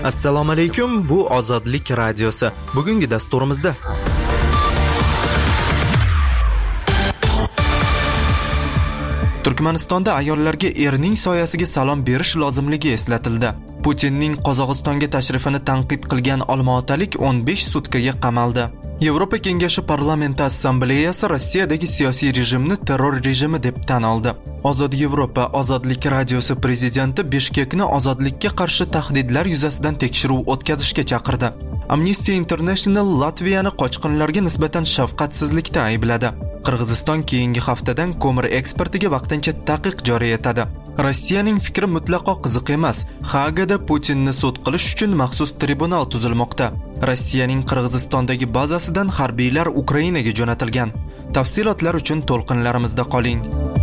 Assalomu alaykum, bu Ozodlik radiosi. Bugungi dasturimizda Turkmanistonda ayollarga erning soyasiga salom berish lozimligi eslatildi. Putinning Qozog'istonga tashrifini tanqid qilgan olmaotalik 15 sutkaga qamaldi. Yevropa Kengashi Parlamenti Assambleyasi Rossiyadagi siyosiy rejimni terror rejimi deb tan oldi. Ozod Yevropa Ozodlik radiosi prezidenti Bishkekni ozodlikka qarshi tahdidlar yuzasidan tekshiruv o'tkazishga chaqirdi. Amnesty International Latviyani qochqinlarga nisbatan shafqatsizlikda aybladi. Qirg'iziston keyingi haftadan ko'mir eksportiga vaqtincha taqiq joriy etadi. Rossiyaning fikri mutlaqo qiziq emas. Hagada Putinni sud qilish uchun maxsus tribunal tuzilmoqda. Rossiyaning Qirg'izistondagi bazasidan harbiylar Ukrainaga jo'natilgan. Tafsilotlar uchun to'lqinlarimizda qoling.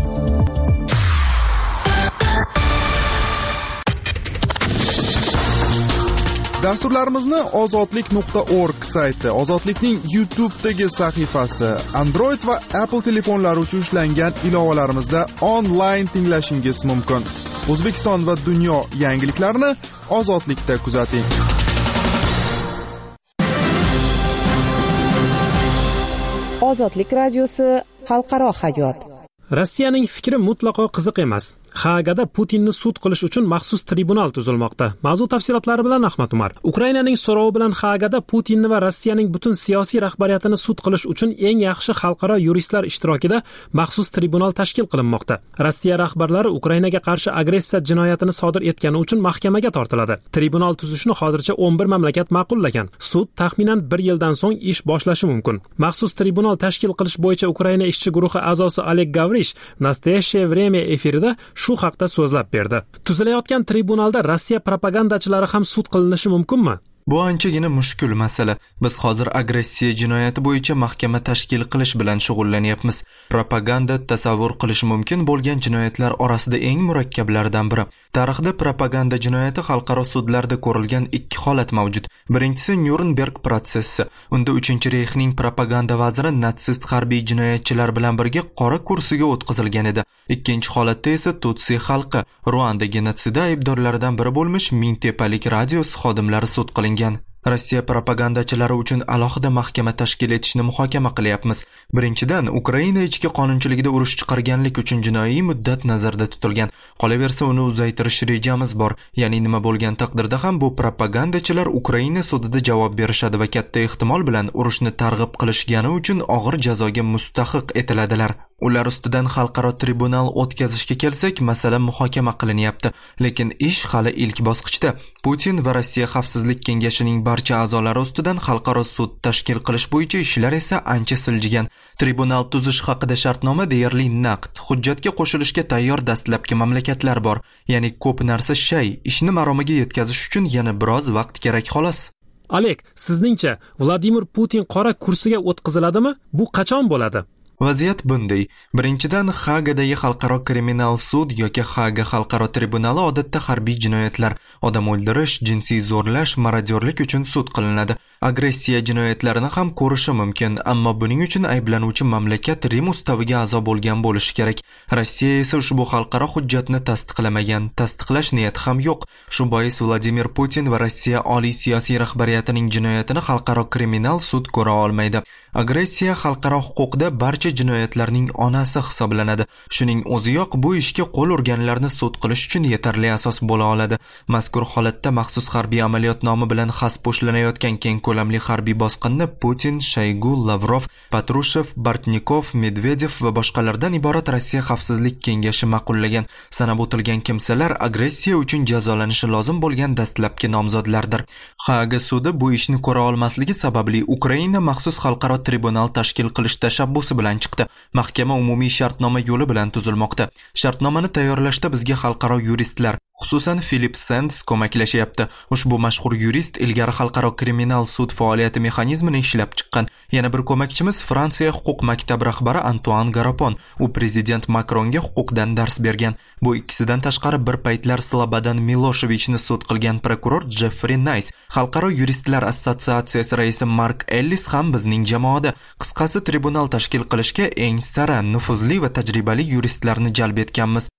Dasturlarimizni ozodlik.org sayti, Ozodlikning YouTube'dagi sahifasi, Android va Apple telefonlari uchun ishlangan ilovalarimizda onlayn tinglashingiz mumkin. O'zbekiston va dunyo yangiliklarini Ozodlikda kuzating. Ozodlik radiosi xalqaro hayot. Rossiyaning fikri mutlaqo qiziq emas. Hagada Putinni sud qilish uchun maxsus tribunal tuzilmoqda. Mavzu tafsilotlari bilan Ahmad Umar. Ukrainaning so'rovi bilan Hagada Putinni va Rossiyaning butun siyosiy rahbariyatini sud qilish uchun eng yaxshi xalqaro yuristlar ishtirokida maxsus tribunal tashkil qilinmoqda. Rossiya rahbarlari Ukrainaga qarshi agressiya jinoyatini sodir etgani uchun mahkamaga tortiladi. Tribunal tuzishni hozircha 11 mamlakat ma'qullagan. Sud taxminan 1 yildan so'ng ish boshlashi mumkin. Maxsus tribunal tashkil qilish bo'yicha Ukraina ishchi guruhi a'zosi Oleg Gavrish Nastoyaщее время efirida shu haqda so'zlab berdi. Tuzilayotgan tribunalda Rossiya propagandachilari ham sud qilinishi mumkinmi? Bu anchagina mushkul masala. Biz hozir agressiya jinoyati bo'yicha mahkama tashkil qilish bilan shug'ullanyapmiz. Propaganda tasavvur qilish mumkin bo'lgan jinoyatlar orasida eng murakkablaridan biri. Tarixda propaganda jinoyati xalqaro sudlarda ko'rilgan ikki holat mavjud. Birinchisi Nürnberg protsessi. Unda 3-Reyxning propaganda vaziri natsist harbiy jinoyatchilar bilan birga qora kursiga o'tkazilgan edi. Ikkinchi holatda esa Tutsi xalqi Ruanda genotsidi aybdorlaridan biri bo'lmish Mingtepalik radiosi xodimlari sud qilingan. Rossiya propagandachilari uchun alohida mahkama tashkil etishni muhokama qilyapmiz. Birinchidan, Ukraina ichki qonunchiligida urush chiqarganlik uchun jinoiy muddat nazarda tutilgan. Qolaversa, uni uzaytirish rejamiz bor. Ya'ni nima bo'lgan taqdirda ham bu propagandachilar Ukraina sudida javob berishadi va katta ehtimol bilan urushni targ'ib qilishgani uchun og'ir jazoga mustahiq etiladilar. Ular ustidan xalqaro tribunal o'tkazishga kelsak, masala muhokama qilinyapti. Lekin ish hali ilk bosqichda. Putin va Rossiya Xavfsizlik kengashining barcha a'zolari ustidan xalqaro sud tashkil qilish bo'yicha ishlar esa ancha siljigan. Tribunal tuzish haqida shartnoma deyarli naqd. Hujjatga qo'shilishga tayyor dastlabki mamlakatlar bor. Ya'ni ko'p narsa shay. Ishni maromiga yetkazish uchun yana biroz vaqt kerak xolos. Oleg, sizningcha Vladimir Putin qora kursiga o'tkaziladimi? Bu qachon bo'ladi? Vaziyat bunday. Birinchidan, Hagadagi xalqaro kriminal sud yoki Haga xalqaro tribunali odatda harbiy jinoyatlar, odam o'ldirish, jinsiy zo'rlash, marodyorlik uchun sud qilinadi. Agressiya jinoyatlarini ham ko'rishi mumkin, ammo buning uchun ayblanuvchi mamlakat Rim ustaviga a'zo bo'lgan bo'lishi kerak. Rossiya esa ushbu xalqaro hujjatni tasdiqlamagan, tasdiqlash niyati ham yo'q. Shu bois Vladimir Putin va Rossiya oliy siyosiy rahbariyatining jinoyatini xalqaro kriminal sud ko'ra olmaydi. Agressiya xalqaro huquqda barcha jinoyatlarning onasi hisoblanadi. Shuning o'ziyoq bu ishga qo'l urganlarni sud qilish uchun yetarli asos bo'la oladi. Mazkur holatda maxsus harbiy amaliyot nomi bilan xas po'shlanayotgan keng ko'lamli harbiy bosqinni Putin, Shoygu, Lavrov, Patrushev, Bortnikov, Medvedev va boshqalardan iborat Rossiya Xavfsizlik kengashi ma'qullagan. Sanab o'tilgan kimsalar agressiya uchun jazolanishi lozim bo'lgan dastlabki nomzodlardir. Haga sudi bu ishni ko'ra olmasligi sababli Ukraina maxsus xalqaro tribunal tashkil qilish tashabbusi bilan chiqdi. Mahkama umumiy shartnoma yo'li bilan tuzilmoqda. Shartnomani tayyorlashda bizga xalqaro yuristlar, xususan Philip Sands ko'maklashyapti. Ushbu mashhur yurist ilgari xalqaro kriminal sud faoliyati mexanizmini ishlab chiqqan. Yana bir ko'makchimiz Fransiya huquq maktabi rahbari Antoine Garapon. U prezident Macronga huquqdan dars bergan. Bu ikkisidan tashqari bir paytlar Slobodan Miloshevicni sud qilgan prokuror Jeffrey Nice, xalqaro yuristlar assotsiatsiyasi raisi Mark Ellis ham bizning jamoada. Qisqasi, tribunal tashkil qilishga eng sara, nufuzli va tajribali yuristlarni jalb etganmiz.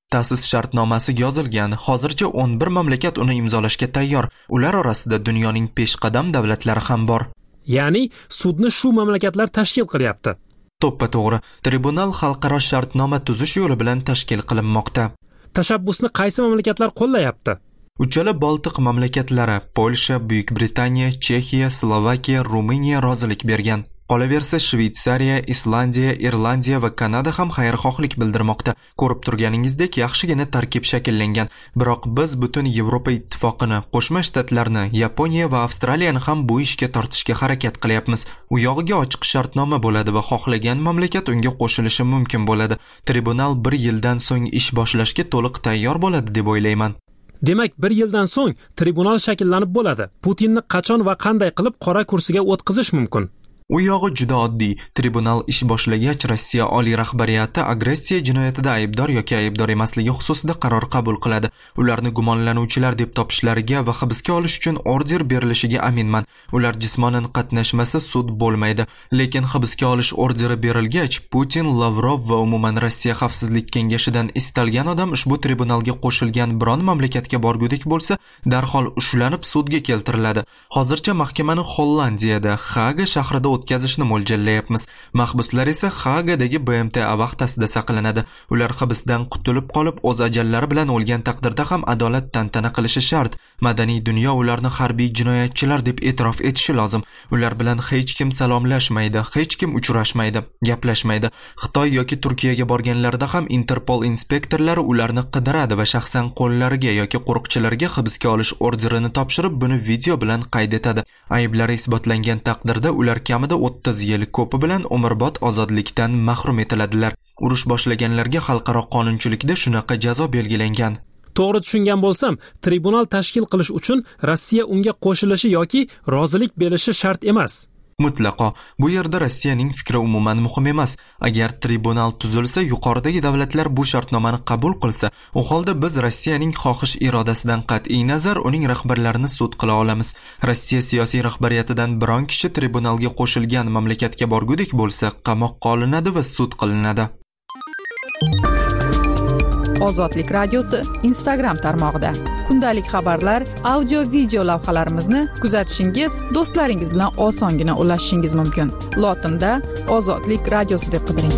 Ta'sis shartnomasi yozilgan. Hozircha 11 mamlakat uni imzolashga tayyor. Ular orasida dunyoning peshqadam davlatlari ham bor. Ya'ni sudni shu mamlakatlar tashkil qilyapti. To'ppa-to'g'ri. Tribunal xalqaro shartnoma tuzish yo'li bilan tashkil qilinmoqda. Tashabbusni qaysi mamlakatlar qo'llayapti? Uchala Baltiq mamlakatlari Polsha, Buyuk Britaniya, Chexiya, Slovakiya, Ruminiya rozilik bergan. Qolaversa Shveysariya, Islandiya, Irlandiya va Kanada ham xayrixohlik bildirmoqda. Ko'rib turganingizdek yaxshigina tarkib shakllangan. Biroq biz butun Yevropa ittifoqini, Qo'shma Shtatlarni, Yaponiya va Avstraliyani ham bu ishga tortishga harakat qilyapmiz. U yog'iga ochiq shartnoma bo'ladi va xohlagan mamlakat unga qo'shilishi mumkin bo'ladi. Tribunal 1 yildan so'ng ish boshlashga to'liq tayyor bo'ladi deb o'ylayman. Demak, 1 yildan so'ng tribunal shakllanib bo'ladi. Putinni qachon va qanday qilib qora kursiga o'tkazish mumkin? U yog'i juda oddiy. Tribunal ish boshlagach Rossiya oliy rahbariyati agressiya jinoyatida aybdor yoki aybdor emasligi xususida qaror qabul qiladi. Ularni gumonlanuvchilar deb topishlariga va hibsga olish uchun order berilishiga aminman. Ular jismonan qatnashmasa sud bo'lmaydi. Lekin hibsga olish orderi berilgach, Putin, Lavrov va umuman Rossiya xavfsizlik kengashidan istalgan odam ushbu tribunalga qo'shilgan biron mamlakatga borgudek bo'lsa, darhol ushlanib sudga keltiriladi. Hozircha mahkamani Hollandiyada, Haga shahrida o'tkazishni mo'ljallayapmiz. Mahbuslar esa Hagadagi BMTA vaqtasida saqlanadi. Ular hibsdan qutulib qolib, o'z ajallari bilan o'lgan taqdirda ham adolat tantana qilishi shart. Madaniy dunyo ularni harbiy jinoyatchilar deb e'tirof etishi lozim. Ular bilan hech kim salomlashmaydi, hech kim uchrashmaydi, gaplashmaydi. Xitoy yoki Turkiyaga borganlarida ham Interpol inspektorlari ularni qidiradi va shaxsan qo'llariga yoki qo'riqchilarga hibsga olish orderini topshirib, buni video bilan qayd etadi. Ayblari isbotlangan taqdirda ular kamida 30 yil, ko'pi bilan umrbod ozodlikdan mahrum etiladilar. Urush boshlaganlarga xalqaro qonunchilikda shunaqa jazo belgilangan. To'g'ri tushungan bo'lsam, tribunal tashkil qilish uchun Rossiya unga qo'shilishi yoki rozilik berishi shart emas. Mutlaqo. Bu yerda Rossiyaning fikri umuman muhim emas. Agar tribunal tuzilsa, yuqoridagi davlatlar bu shartnomani qabul qilsa, u holda biz Rossiyaning xohish irodasidan qat'iy nazar uning rahbarlarini sud qila olamiz. Rossiya siyosiy rahbariyatidan biron kishi tribunalga qo'shilgan mamlakatga borgudek bo'lsa, qamoqqa olinadi va sud qilinadi. Ozodlik radiosi Instagram tarmog'ida kundalik xabarlar, audio video lavhalarimizni kuzatishingiz, do'stlaringiz bilan osongina ulashishingiz mumkin. Lotinda Ozodlik radiosi deb qidiring.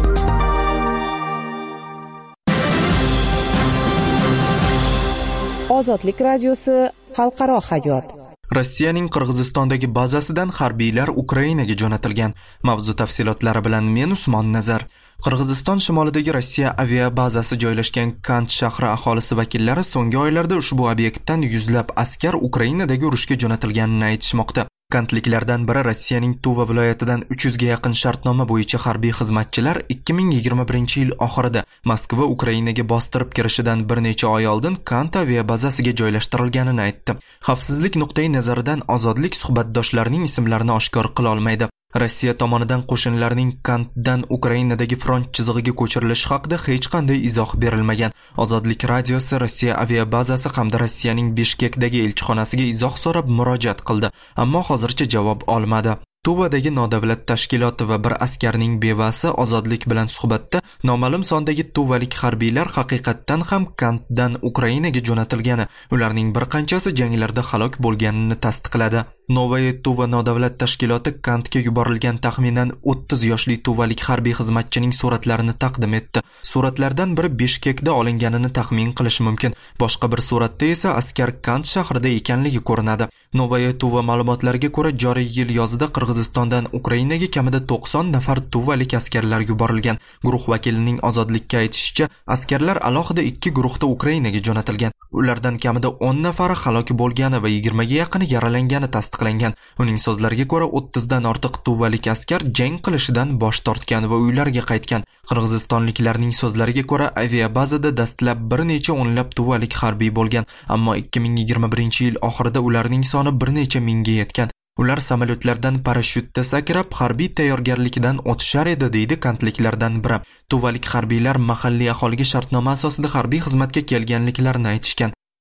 Ozodlik radiosi xalqaro hayot. Rossiyaning Qirg'izistondagi bazasidan harbiylar Ukrainaga jo'natilgan. Mavzu tafsilotlari bilan men Usmon Nazar. Qirg'iziston shimolidagi Rossiya aviabazasi joylashgan Kant shahri aholisi vakillari so'nggi oylarda ushbu obyektdan yuzlab askar Ukrainadagi urushga jo'natilganini aytishmoqda. Kantliklardan biri Rossiyaning Tuva viloyatidan 300 ga yaqin shartnoma bo'yicha harbiy xizmatchilar 2021-yil oxirida Moskva Ukrainaga bostirib kirishidan bir necha oy oldin Kant aviabazasiga joylashtirilganini aytdi. Xavfsizlik nuqtai nazaridan ozodlik suhbatdoshlarining ismlarini oshkor qila olmaydi. Rossiya tomonidan qo'shinlarning Kantdan Ukrainadagi front chizig'iga ko'chirilishi haqida hech qanday izoh berilmagan. Ozodlik radiosi Rossiya aviabazasi hamda Rossiyaning Bishkekdagi elchixonasiga izoh so'rab murojaat qildi, ammo hozircha javob olmadi. Tuvadagi nodavlat tashkiloti va bir askarning bevasi ozodlik bilan suhbatda noma'lum sondagi tuvalik harbiylar haqiqatdan ham Kantdan Ukrainaga jo'natilgani, ularning bir qanchasi janglarda halok bo'lganini tasdiqladi. Novaya Tuva nodavlat tashkiloti Kantga yuborilgan taxminan 30 yoshli tuvalik harbiy xizmatchining suratlarini taqdim etdi. Suratlardan biri Bishkekda olinganini taxmin qilish mumkin. Boshqa bir suratda esa askar Kant shahrida ekanligi ko'rinadi. Novaya Tuva ma'lumotlariga ko'ra, joriy yil yozida Qirg'izistondan Ukrainaga kamida 90 nafar tuvalik askarlar yuborilgan. Guruh vakilining ozodlikka aytishicha, askarlar alohida 2 guruhda Ukrainaga jo'natilgan. Ulardan kamida 10 nafari halok bo'lgani va 20 ga yaqini yaralangani tasdiqlangan. Uning so'zlariga ko'ra, 30 dan ortiq tuvalik askar jang qilishidan bosh tortgan va uylariga qaytgan. Qirg'izistonliklarning so'zlariga ko'ra, aviabazada dastlab bir necha o'nlab tuvalik harbiy bo'lgan, ammo 2021-yil oxirida ularning soni bir necha mingga yetgan. Ular samolyotlardan parashyutda sakrab harbiy tayyorgarlikdan o'tishar edi, deydi kantliklardan biri. Tuvalik harbiylar mahalliy aholiga shartnoma asosida harbiy xizmatga kelganliklarini aytishgan.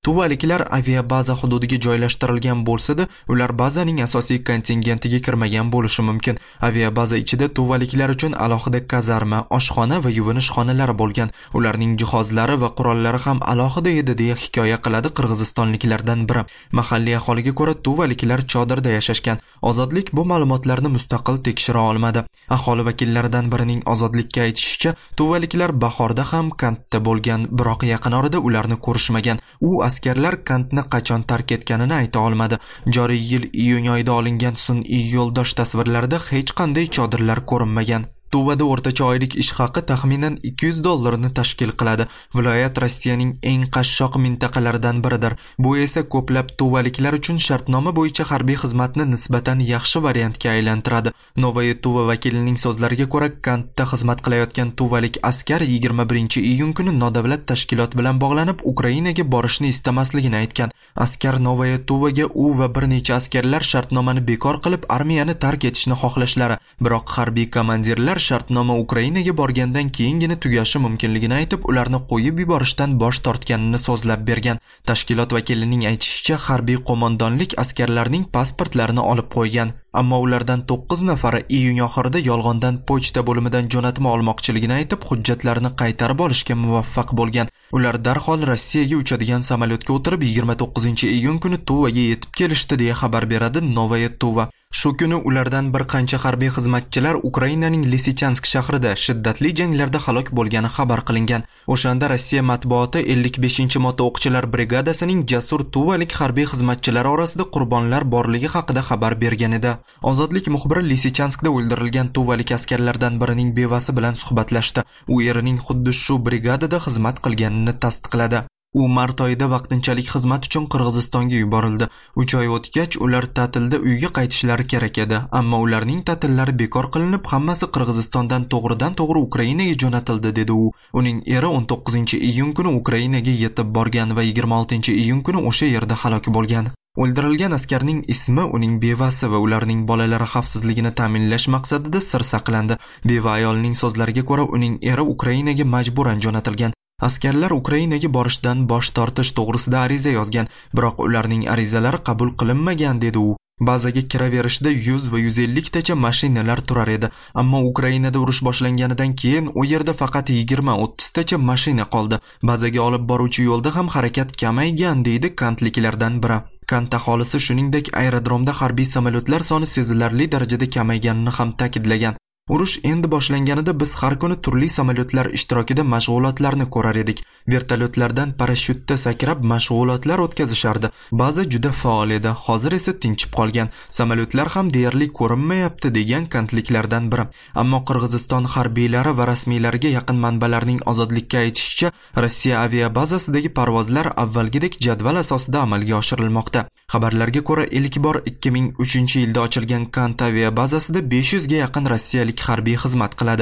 Tuvaliklar aviabaza hududiga joylashtirilgan bo'lsa-da, ular bazaning asosiy kontingentiga kirmagan bo'lishi mumkin. Aviabaza ichida tuvaliklar uchun alohida kazarma, oshxona va yuvinish xonalari bo'lgan. Ularning jihozlari va qurollari ham alohida edi deya hikoya qiladi qirg'izistonliklardan biri. Mahalliy aholiga ko'ra, tuvaliklar chodirda yashashgan. Ozodlik bu ma'lumotlarni mustaqil tekshira olmadi. Aholi vakillaridan birining Ozodlikka aytishicha, tuvaliklar bahorda ham Kantda bo'lgan, biroq yaqin orada ularni ko'rishmagan. U askarlar Kantni qachon tark etganini ayta olmadi. Joriy yil iyun oyida olingan sun'iy yo'ldosh tasvirlarida hech qanday chodirlar ko'rinmagan. Tuvada o'rtacha oylik ish haqi taxminan $200 tashkil qiladi. Viloyat Rossiyaning eng qashshoq mintaqalaridan biridir. Bu esa ko'plab tuvaliklar uchun shartnoma bo'yicha harbiy xizmatni nisbatan yaxshi variantga aylantiradi. Novaya Tuva vakilining so'zlariga ko'ra, Kantda xizmat qilayotgan tuvalik askar 21-iyun kuni nodavlat tashkilot bilan bog'lanib, Ukrainaga borishni istamasligini aytgan. Askar Novaya Tuvaga u va bir necha askarlar shartnomani bekor qilib, armiyani tark etishni xohlashlari, biroq harbiy komandirlar shartnoma Ukrainaga borgandan keyingina tugashi mumkinligini aytib, ularni qo'yib yuborishdan bosh tortganini so'zlab bergan. Tashkilot vakilining aytishicha, harbiy qo'mondonlik askarlarning pasportlarini olib qo'ygan, ammo ulardan 9 nafari iyun oxirida yolg'ondan pochta bo'limidan jo'natma olmoqchiligini aytib, hujjatlarini qaytarib olishga muvaffaq bo'lgan. Ular darhol Rossiyaga uchadigan samolyotga o'tirib 29-iyun kuni Tuvaga yetib kelishdi deya xabar beradi Novaya Tuva. Shu kuni ulardan bir qancha harbiy xizmatchilar Ukrainaning Lisichansk shahrida shiddatli janglarda halok bo'lgani xabar qilingan. O'shanda Rossiya matbuoti 55-motoo'qchilar brigadasining jasur tuvalik harbiy xizmatchilari orasida qurbonlar borligi haqida xabar bergan edi. Ozodlik muxbiri Lisichanskda o'ldirilgan tuvalik askarlardan birining bevasi bilan suhbatlashdi. U erining xuddi shu brigadada xizmat qilganini tasdiqladi. U mart oyida vaqtinchalik xizmat uchun Qirg'izistonga yuborildi. 3 oy o'tgach ular ta'tilda uyga qaytishlari kerak edi, ammo ularning ta'tillari bekor qilinib, hammasi Qirg'izistondan to'g'ridan-to'g'ri Ukrainaga jo'natildi, dedi u. Uning eri 19-iyun kuni Ukrainaga yetib borgan va 26-iyun kuni o'sha yerda halok bo'lgan. O'ldirilgan askarning ismi, uning bevasi va ularning bolalari xavfsizligini ta'minlash maqsadida sir saqlandi. Beva ayolning so'zlariga ko'ra, uning eri Ukrainaga majburan jo'natilgan. Askarlar Ukrainaga borishdan bosh tortish to'g'risida ariza yozgan, biroq ularning arizalari qabul qilinmagan, dedi u. Bazaga kiraverishda 100 va 150 tacha mashinalar turar edi, ammo Ukrainada urush boshlanganidan keyin u yerda faqat 20-30 tacha mashina qoldi. Bazaga olib boruvchi yo'lda ham harakat kamaygan, deydi kantliklardan biri. Kant aholisi shuningdek aerodromda harbiy samolyotlar soni sezilarli darajada kamayganini ham ta'kidlagan. Urush endi boshlanganida biz har kuni turli samolyotlar ishtirokida mashg'ulotlarni ko'rar edik. Vertolyotlardan parashyutda sakrab mashg'ulotlar o'tkazishardi. Ba'zi juda faol edi, hozir esa tinchib qolgan. Samolyotlar ham deyarli ko'rinmayapti, degan kantliklardan biri. Ammo Qirg'iziston harbiylari va rasmiylariga yaqin manbalarning Ozodlikka aytishicha, Rossiya aviabazasidagi parvozlar avvalgidek jadval asosida amalga oshirilmoqda. Xabarlarga ko'ra, ilk bor 2003-yilda ochilgan Kant aviabazasida 500 ga yaqin rossiyalik harbiy xizmat qiladi.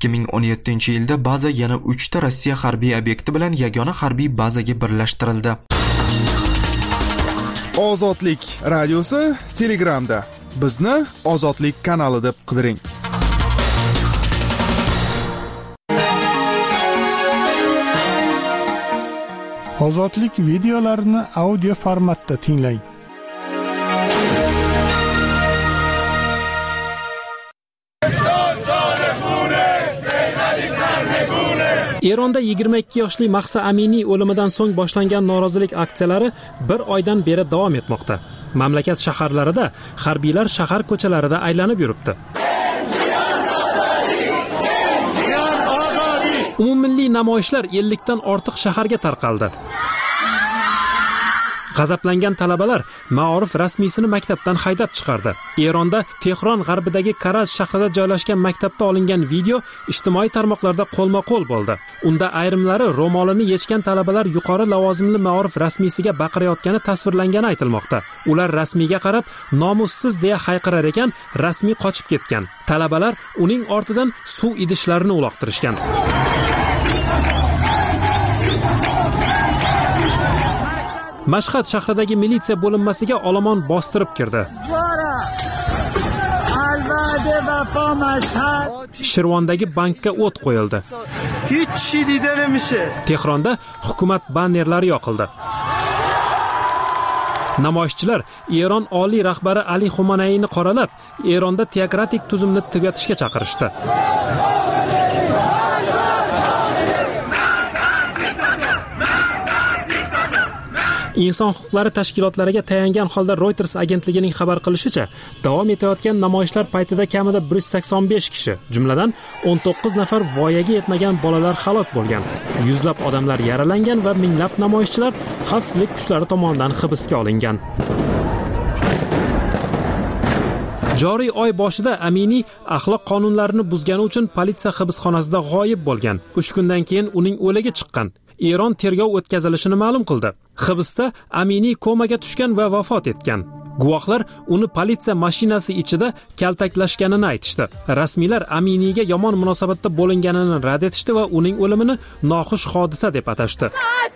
2017-yilda baza yana 3 ta Rossiya harbiy obyekti bilan yagona harbiy bazaga birlashtirildi. Ozodlik radiosi Telegramda. Bizni Ozodlik kanali deb qidiring. Ozodlik videolarini audio formatda tinglang. Eronda 22 yoshli Mahsa Aminiy o'limidan so'ng boshlangan norozilik aksiyalari bir oydan beri davom etmoqda. Mamlakat shaharlarida harbiylar shahar ko'chalarida aylanib yuribdi. Umummilliy namoyishlar 50 dan ortiq shaharga tarqaldi. G'azablangan talabalar Ma'orif rasmiysini maktabdan haydab chiqardi. Eronda Tehron g'arbidagi Karaz shahrida joylashgan maktabda olingan video ijtimoiy tarmoqlarda qo'lma-qo'l bo'ldi. Unda ayrimlari ro'molini yechgan talabalar yuqori lavozimli Ma'orif rasmiysiga baqirayotgani tasvirlangani aytilmoqda. Ular rasmiyga qarab nomussiz deya hayqirar ekan, rasmiy qochib ketgan. Talabalar uning ortidan suv idishlarini uloqtirishgan. Mashhad shahridagi militsiya bo'linmasiga olomon bostirib kirdi. Shirvondagi bankka o't qo'yildi. Tehronda hukumat bannerlari yoqildi. Namoyishchilar Eron oliy rahbari Ali Xomanayni qoralab, Eronda teokratik tuzumni tugatishga chaqirishdi. Inson huquqlari tashkilotlariga tayangan holda Reuters agentligining xabar qilishicha, davom etayotgan namoyishlar paytida kamida 185 kishi, jumladan 19 nafar voyaga yetmagan bolalar halok bo'lgan. Yuzlab odamlar yaralangan va minglab namoyishchilar xavfsizlik kuchlari tomonidan hibsga olingan. Joriy oy boshida Amini axloq qonunlarini buzgani uchun politsiya hibsxonasida g'oyib bo'lgan. 3 kundan keyin uning o'ligi chiqqan. Eron tergov o'tkazilishini ma'lum qildi. Hibsda Amini komaga tushgan va vafot etgan. Guvohlar uni politsiya mashinasi ichida kaltaklashganini aytishdi. Rasmiylar Aminiga yomon munosabatda bo'linganini rad etishdi va uning o'limini noxush hodisa deb atashdi.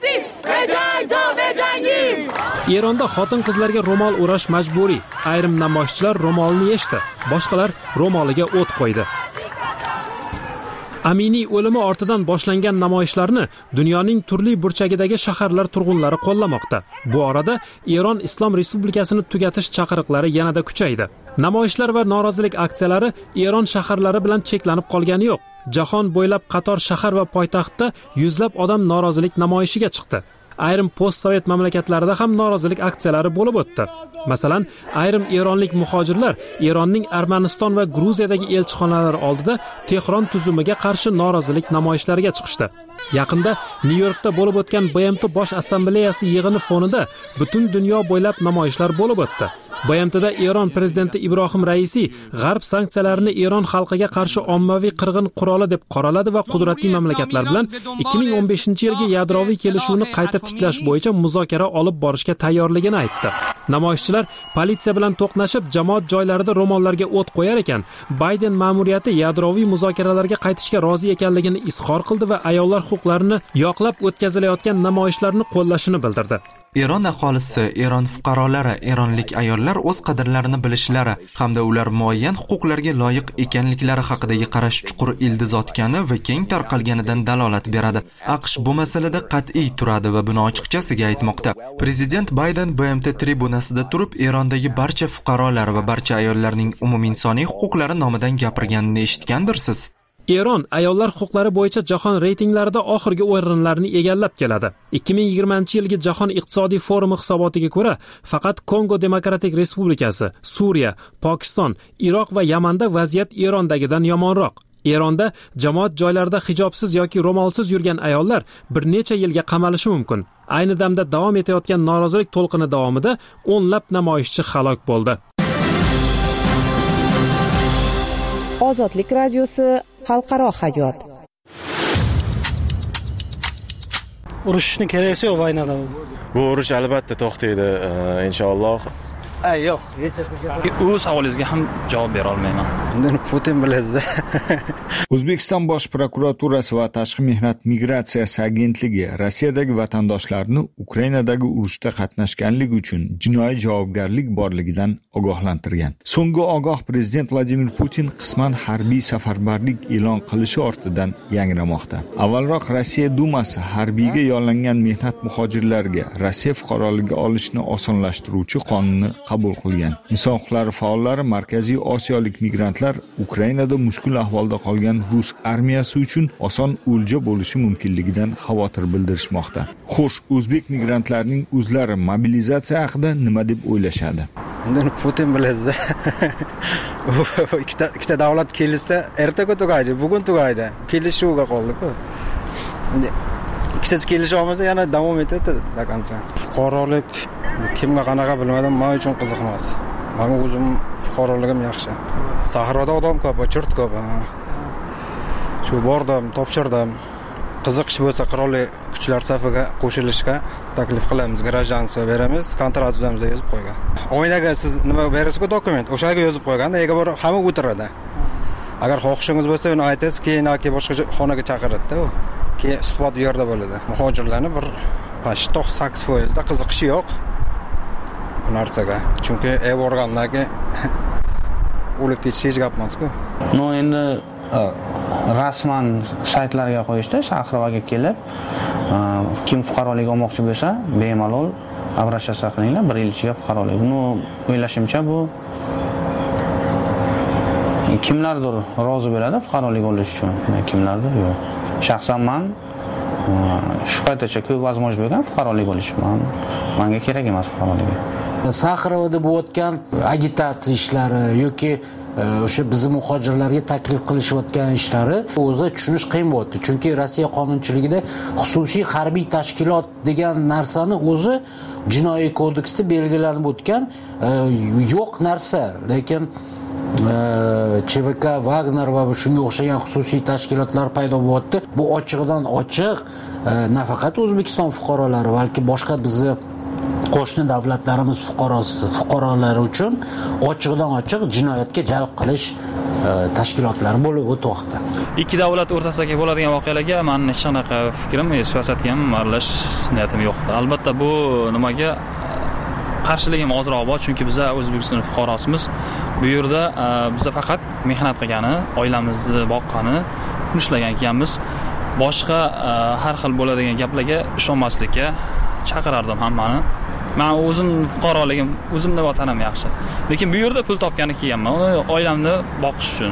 Eronda xotin-qizlarga ro'mol o'rash majburiy. Ayrim namoyishchilar ro'molni yechdi, boshqalar ro'moliga o't qo'ydi. Amini o'limi ortidan boshlangan namoyishlarni dunyoning turli burchagidagi shaharlar turg'unlari qo'llamoqda. Bu orada Eron Islom Respublikasini tugatish chaqiriqlari yanada kuchaydi. Namoyishlar va norozilik aksiyalari Eron shaharlari bilan cheklanib qolgani yo'q. Jahon bo'ylab qator shahar va poytaxtda yuzlab odam norozilik namoyishiga chiqdi. Ayrim postsovet mamlakatlarida ham norozilik aksiyalari bo'lib o'tdi. Masalan, ayrim eronlik muhojirlar Eronning Armaniston va Gruziyadagi elchixonalari oldida Tehron tuzumiga qarshi norozilik namoyishlariga chiqishdi. Yaqinda Nyu-Yorkda bo'lib o'tgan BMT bosh assambleyasi yig'ini fonida butun dunyo bo'ylab namoyishlar bo'lib o'tdi. BMTda Eron prezidenti Ibrohim Raisi g'arb sanksiyalarini Eron xalqiga qarshi ommaviy qirg'in quroli deb qoraladi va qudratli mamlakatlar bilan 2015-yilgi yadroviy kelishuvni qayta tiklash bo'yicha muzokara olib borishga tayyorligini aytdi. Namoyishchilar politsiya bilan to'qnashib, jamoat joylarida ro'mollarga o't qo'yar ekan, Bayden ma'muriyati yadroviy muzokaralarga qaytishga rozi ekanligini izhor qildi va ayollar huquqlarini yoqlab o'tkazilayotgan namoyishlarni qo'llashini bildirdi. Eron aholisi, Eron fuqarolari, eronlik ayollar o'z qadrlarini bilishlari hamda ular muayyan huquqlarga loyiq ekanliklari haqidagi qarash chuqur ildiz otgani va keng tarqalganidan dalolat beradi. AQSh bu masalada qat'iy turadi va buni ochiqchasiga aytmoqda. Prezident Bayden BMT tribunasida turib, Erondagi barcha fuqarolar va barcha ayollarning umuminsoniy huquqlari nomidan gapirganini eshitgandirsiz. Eron ayollar huquqlari bo'yicha jahon reytinglarida oxirgi o'rinlarni egallab keladi. 2020-yilgi Jahon iqtisodiy forumi hisobotiga ko'ra, faqat Kongo Demokratik Respublikasi, Suriya, Pokiston, Iroq va Yamanda vaziyat Erondagidan yomonroq. Eronda jamoat joylarida hijobsiz yoki ro'molsiz yurgan ayollar bir necha yilga qamalishi mumkin. Ayni damda davom etayotgan norozilik to'lqini davomida o'nlab namoyishchi halok bo'ldi. Ozodlik radiosi xalqaro hayot. Urushni keraksa yo'q vaynada. Bu urush albatta to'xtaydi, inshaalloh. Yo'q. U savolingizga ham javob bera olmayman. Uni Putin biladi. O'zbekiston Bosh prokuraturasi va Tashqi mehnat migratsiyasi agentligi Rossiyadagi vatandoshlarni Ukrainadagi urushda qatnashganligi uchun jinoiy javobgarlik borligidan ogohlantirgan. So'nggi ogoh prezident Vladimir Putin qisman harbiy safarbarlik e'lon qilishi ortidan yangramoqda. Avvalroq Rossiya Dumasi harbiyga yollangan mehnat muhojirlariga Rossiya fuqaroligi olishni osonlashtiruvchi qonunni qabul qilgan. Inson huquqlari faollari Markaziy Osiyolik migrantlar Ukrainada mushkul ahvolda qolgan Rus armiyasi uchun oson o'lja bo'lishi mumkinligidan xavotir bildirishmoqda. Xo'sh, o'zbek migrantlarning o'zlari mobilizatsiya haqida nima deb o'ylashadi? Uni Putin biladi. Ikkita davlat kelishsa, ertaga tugaydi, bugun tugaydi. Kelishuvga qoldi-ku. Ikkitasi kelisha olmasa yana davom etadi do konca. Fuqarolik kimga qanaqa bilmadim, men uchun qiziq emas. Men o'zim fuqaroligim yaxshi. Sahroda odam ko'p, chirt ko'p. Shu bordim, topshirdim. Qiziqish bo'lsa qurolli kuchlar safiga qo'shilishga taklif qilamiz, grajdanstvo beramiz, kontrakt tuzamiz deb yozib qo'ygan. O'ynaga siz nima berasiz-ku dokument, o'shaga yozib qo'yganda, ega bor hamma o'tiradi. Agar xohishingiz bo'lsa, uni aytasiz, keyin boshqa xonaga chaqiradi-da u. Keyin suhbat u yerda bo'ladi. Muhojirlarning bir 98% qiziqishi yo'q bu narsaga. Chunki borgandan keyin o'lib ketish hech gap emas-ku. Endi rasman saytlarga qo'yishdi, Shahrovaga kelib, kim fuqarolik olmoqchi bo'lsa, bemalol обращаться qilinglar, 1 yil ichiga fuqarolik. Buni o'ylashimcha bu kimlardir rozi bo'ladi fuqarolik olish uchun, kimlardir yo'q. Shaxsan men shu paytgacha ko'p возможность bo'lgan fuqarolik olish. Menga kerak emas fuqarolik. Saxarovda bo'layotgan agitatsiya ishlari yoki o'sha bizning muhojirlarga taklif qilishayotgan ishlari o'zi tushunish qiyin bo'ldi. Chunki Rossiya qonunchiligida xususiy harbiy tashkilot degan narsani o'zi jinoiy kodeksda belgilanib o'tgan yo'q narsa. Lekin ЧВК, Wagner va shunga o'xshagan xususiy tashkilotlar paydo bo'lyapti. Bu ochiqdan ochiq nafaqat O'zbekiston fuqarolari, balki boshqa bizni qo'shni davlatlarimiz fuqarolari uchun ochiqdan ochiq jinoyatga jalb qilish tashkilotlari bo'lib o'tmoqda. Ikki davlat o'rtasidagi bo'ladigan voqealarga men hech qanaqa fikrim, siyosatga ham aralash niyatim yo'q. Albatta bu nimaga qarshiligim ozroq bor, chunki biz O'zbekiston fuqarosimiz. Bu yerda biz faqat mehnat qilgani, oilamizni boqqani, pul ishlagan ekanmiz. Boshqa har xil bo'ladigan gaplarga ishonmaslikka chaqirardim hammani. Men o'zim fuqaroligim, o'zimning vatanim yaxshi. Lekin bu yerda pul topgani kelganman. Uni oilamni boqish uchun,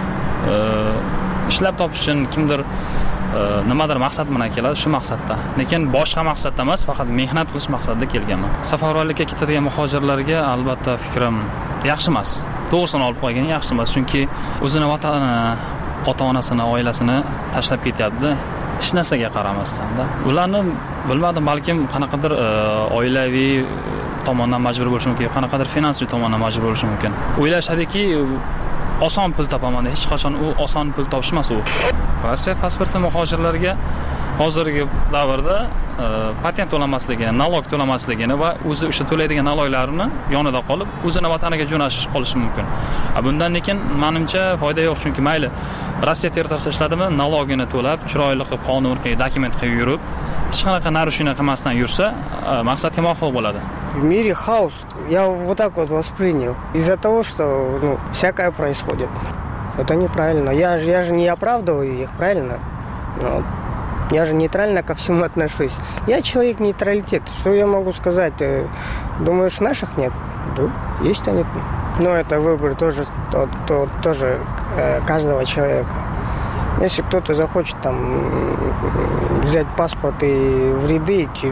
ishlab topish uchun kimdir nimadir maqsad bilan keladi, shu maqsadda. Lekin boshqa maqsadda emas, faqat mehnat qilish maqsadida kelganman. Safarbarlikka ketadigan muhojirlarga albatta fikrim yaxshi emas. To'g'risini olib qo'ygan yaxshi emas, chunki o'zini vatanini, ota-onasini, oilasini tashlab ketyapti. Hech narsaga qaramasdan-da. Ularni bilmadim, balkim qanaqadir oilaviy tomondan majbur bo'lishi mumkin, qanaqadir finansiy tomondan majbur bo'lishi mumkin. O'ylashadiki, oson pul topaman. Hech qachon u oson pul topish emas u. Rossiya pasporti muhojirlarga hozirgi davrda patent to'lamasligini, nalog to'lamasligini va o'zi o'sha to'laydigan naloglarini yonida qolib, o'zini vataniga jo'nashish qolishi mumkin. Bundan lekin menimcha foyda yo'q, chunki mayli Rossiya territoriyasida ishladimi, nalogini to'lab, chiroyli qilib, qonuniy dokument qilib yurib, hech qanaqa narushение qilmasdan yursa, maqsadga muvofiq bo'ladi. В мире хаос. Я вот так вот воспринял. Из-за того, что всякое происходит. Это неправильно. Я же не оправдываю их, правильно? Но я же нейтрально ко всему отношусь. Я человек нейтралитет. Что я могу сказать? Думаешь, наших нет? Да, есть они. Но это выбор тоже каждого человека. Если кто-то захочет там взять паспорт и в ряды идти,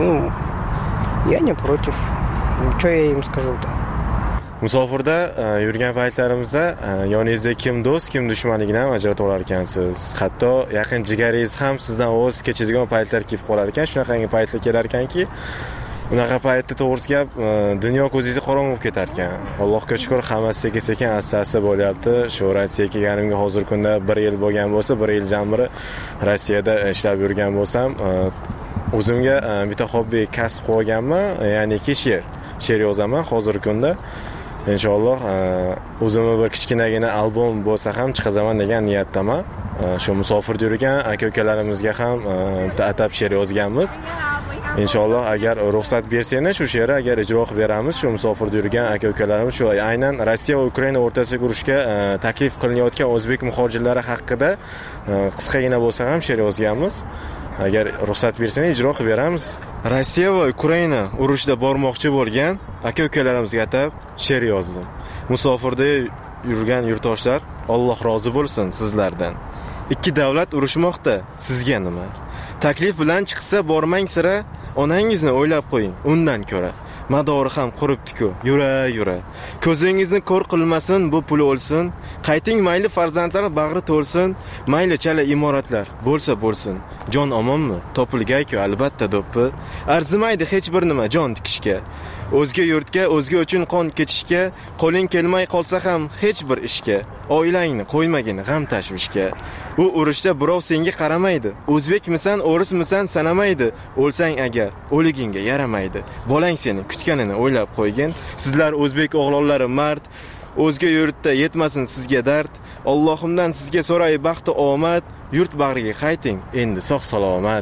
я не против. Что я им скажу-то? Musofirda yurgan paytlarimizda yoningizda kim do'st, kim dushmanligini ham ajratib olar ekansiz. Hatto yaqin jigaringiz ham sizdan voz kechadigan paytlar kelib qolar ekan. Shunaqangi paytlar kelar ekanki, unaqa paytda to'g'risi gap, dunyo ko'zingizga qorong'u bo'lib ketar ekan. Allohga shukr, hammasi sekin-sekin asta-asta bo'lyapti. Shu Rossiyaga kelganimga hozir kunda 1 yil bo'lgan bo'lsa, 1 yil jamiri Rossiyada ishlab yurgan bo'lsam, o'zimga bitta hobbi kasb qilganman, ya'ni she'r yozaman hozirgi kunda. Inshaalloh o'zimning bir kichkinagina albom bo'lsa ham chiqazaman degan niyatdaman. Shu musofirda yurgan aka-ukalarimizga ham atab she'r yozganmiz. Inshaalloh agar ruxsat bersanglar shu she'rni agar ijro qilib beramiz. Shu musofirda yurgan aka-ukalarimiz shu aynan Rossiya va Ukraina o'rtasidagi urushga taklif qilinayotgan o'zbek muhojirlari haqida qisqagina bo'lsa ham she'r yozganmiz. Agar ruxsat bersanglar ijro qilib beramiz. Rossiya va Ukraina urushda bormoqchi bo'lgan aka-ukalarimizga atab she'r yozdim. Musofirda yurgan yurtdoshlar, Alloh rozi bo'lsin sizlardan. Ikki davlat urushmoqda, sizga nima? Taklif bilan chiqsa bormang sira, onangizni o'ylab qo'ying, undan ko'ra. Madori ham quribdi-ku, yura. Ko'zingizni ko'r qilmasin, bu pul o'lsin. Qayting mayli farzandlar bag'ri to'lsin, mayli chala imoratlar bo'lsin. Jon omonmi? Topilgay-ku albatta do'ppi. Arzimaydi hech bir nima jon tikishga. O'zga yurtga, o'zga uchun qon kechishga, qo'ling kelmay qolsa ham hech bir ishga. Oilangni qo'ymagin g'am tashvishga. Bu urushda birov senga qaramaydi. O'zbekmisan, o'rismisan sanamaydi. O'lsang agar, o'ligingga yaramaydi. Bolang seni kutganini o'ylab qo'ygin. Sizlar o'zbek o'g'lonlari mard, o'zga yurtda yetmasin sizga dard. Allohimdan sizga so'ray baxti omad. Yurt bag'riga qayting, endi sog' salomat.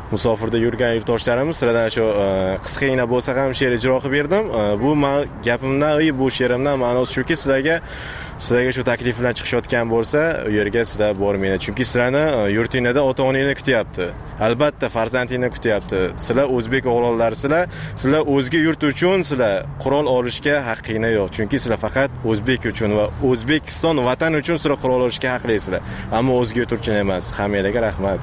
musofirda yurgan yurtdoshlarimiz sizlardan shu qisqagina bo'lsa ham she'r ijro qilib berdim. Bu gapimdan, bu she'rimdan ma'nosi shuki, sizlarga shu taklif bilan chiqishayotgan bo'lsa, u yerga sizlar bormanglar. Chunki sizlarni yurtingizda ota-onangizni kutyapti. Albatta farzandingni kutyapti. Sizlar o'zbek o'g'lonlarsizlar. Sizlar o'zga yurt uchun sizlar qurol olishga haqqingiz yo'q. Chunki sizlar faqat o'zbek uchun va O'zbekiston vatan uchun sizlar qurol olishga haqlisizlar. Ammo o'zga yurt uchun emas. Hammangizga rahmat.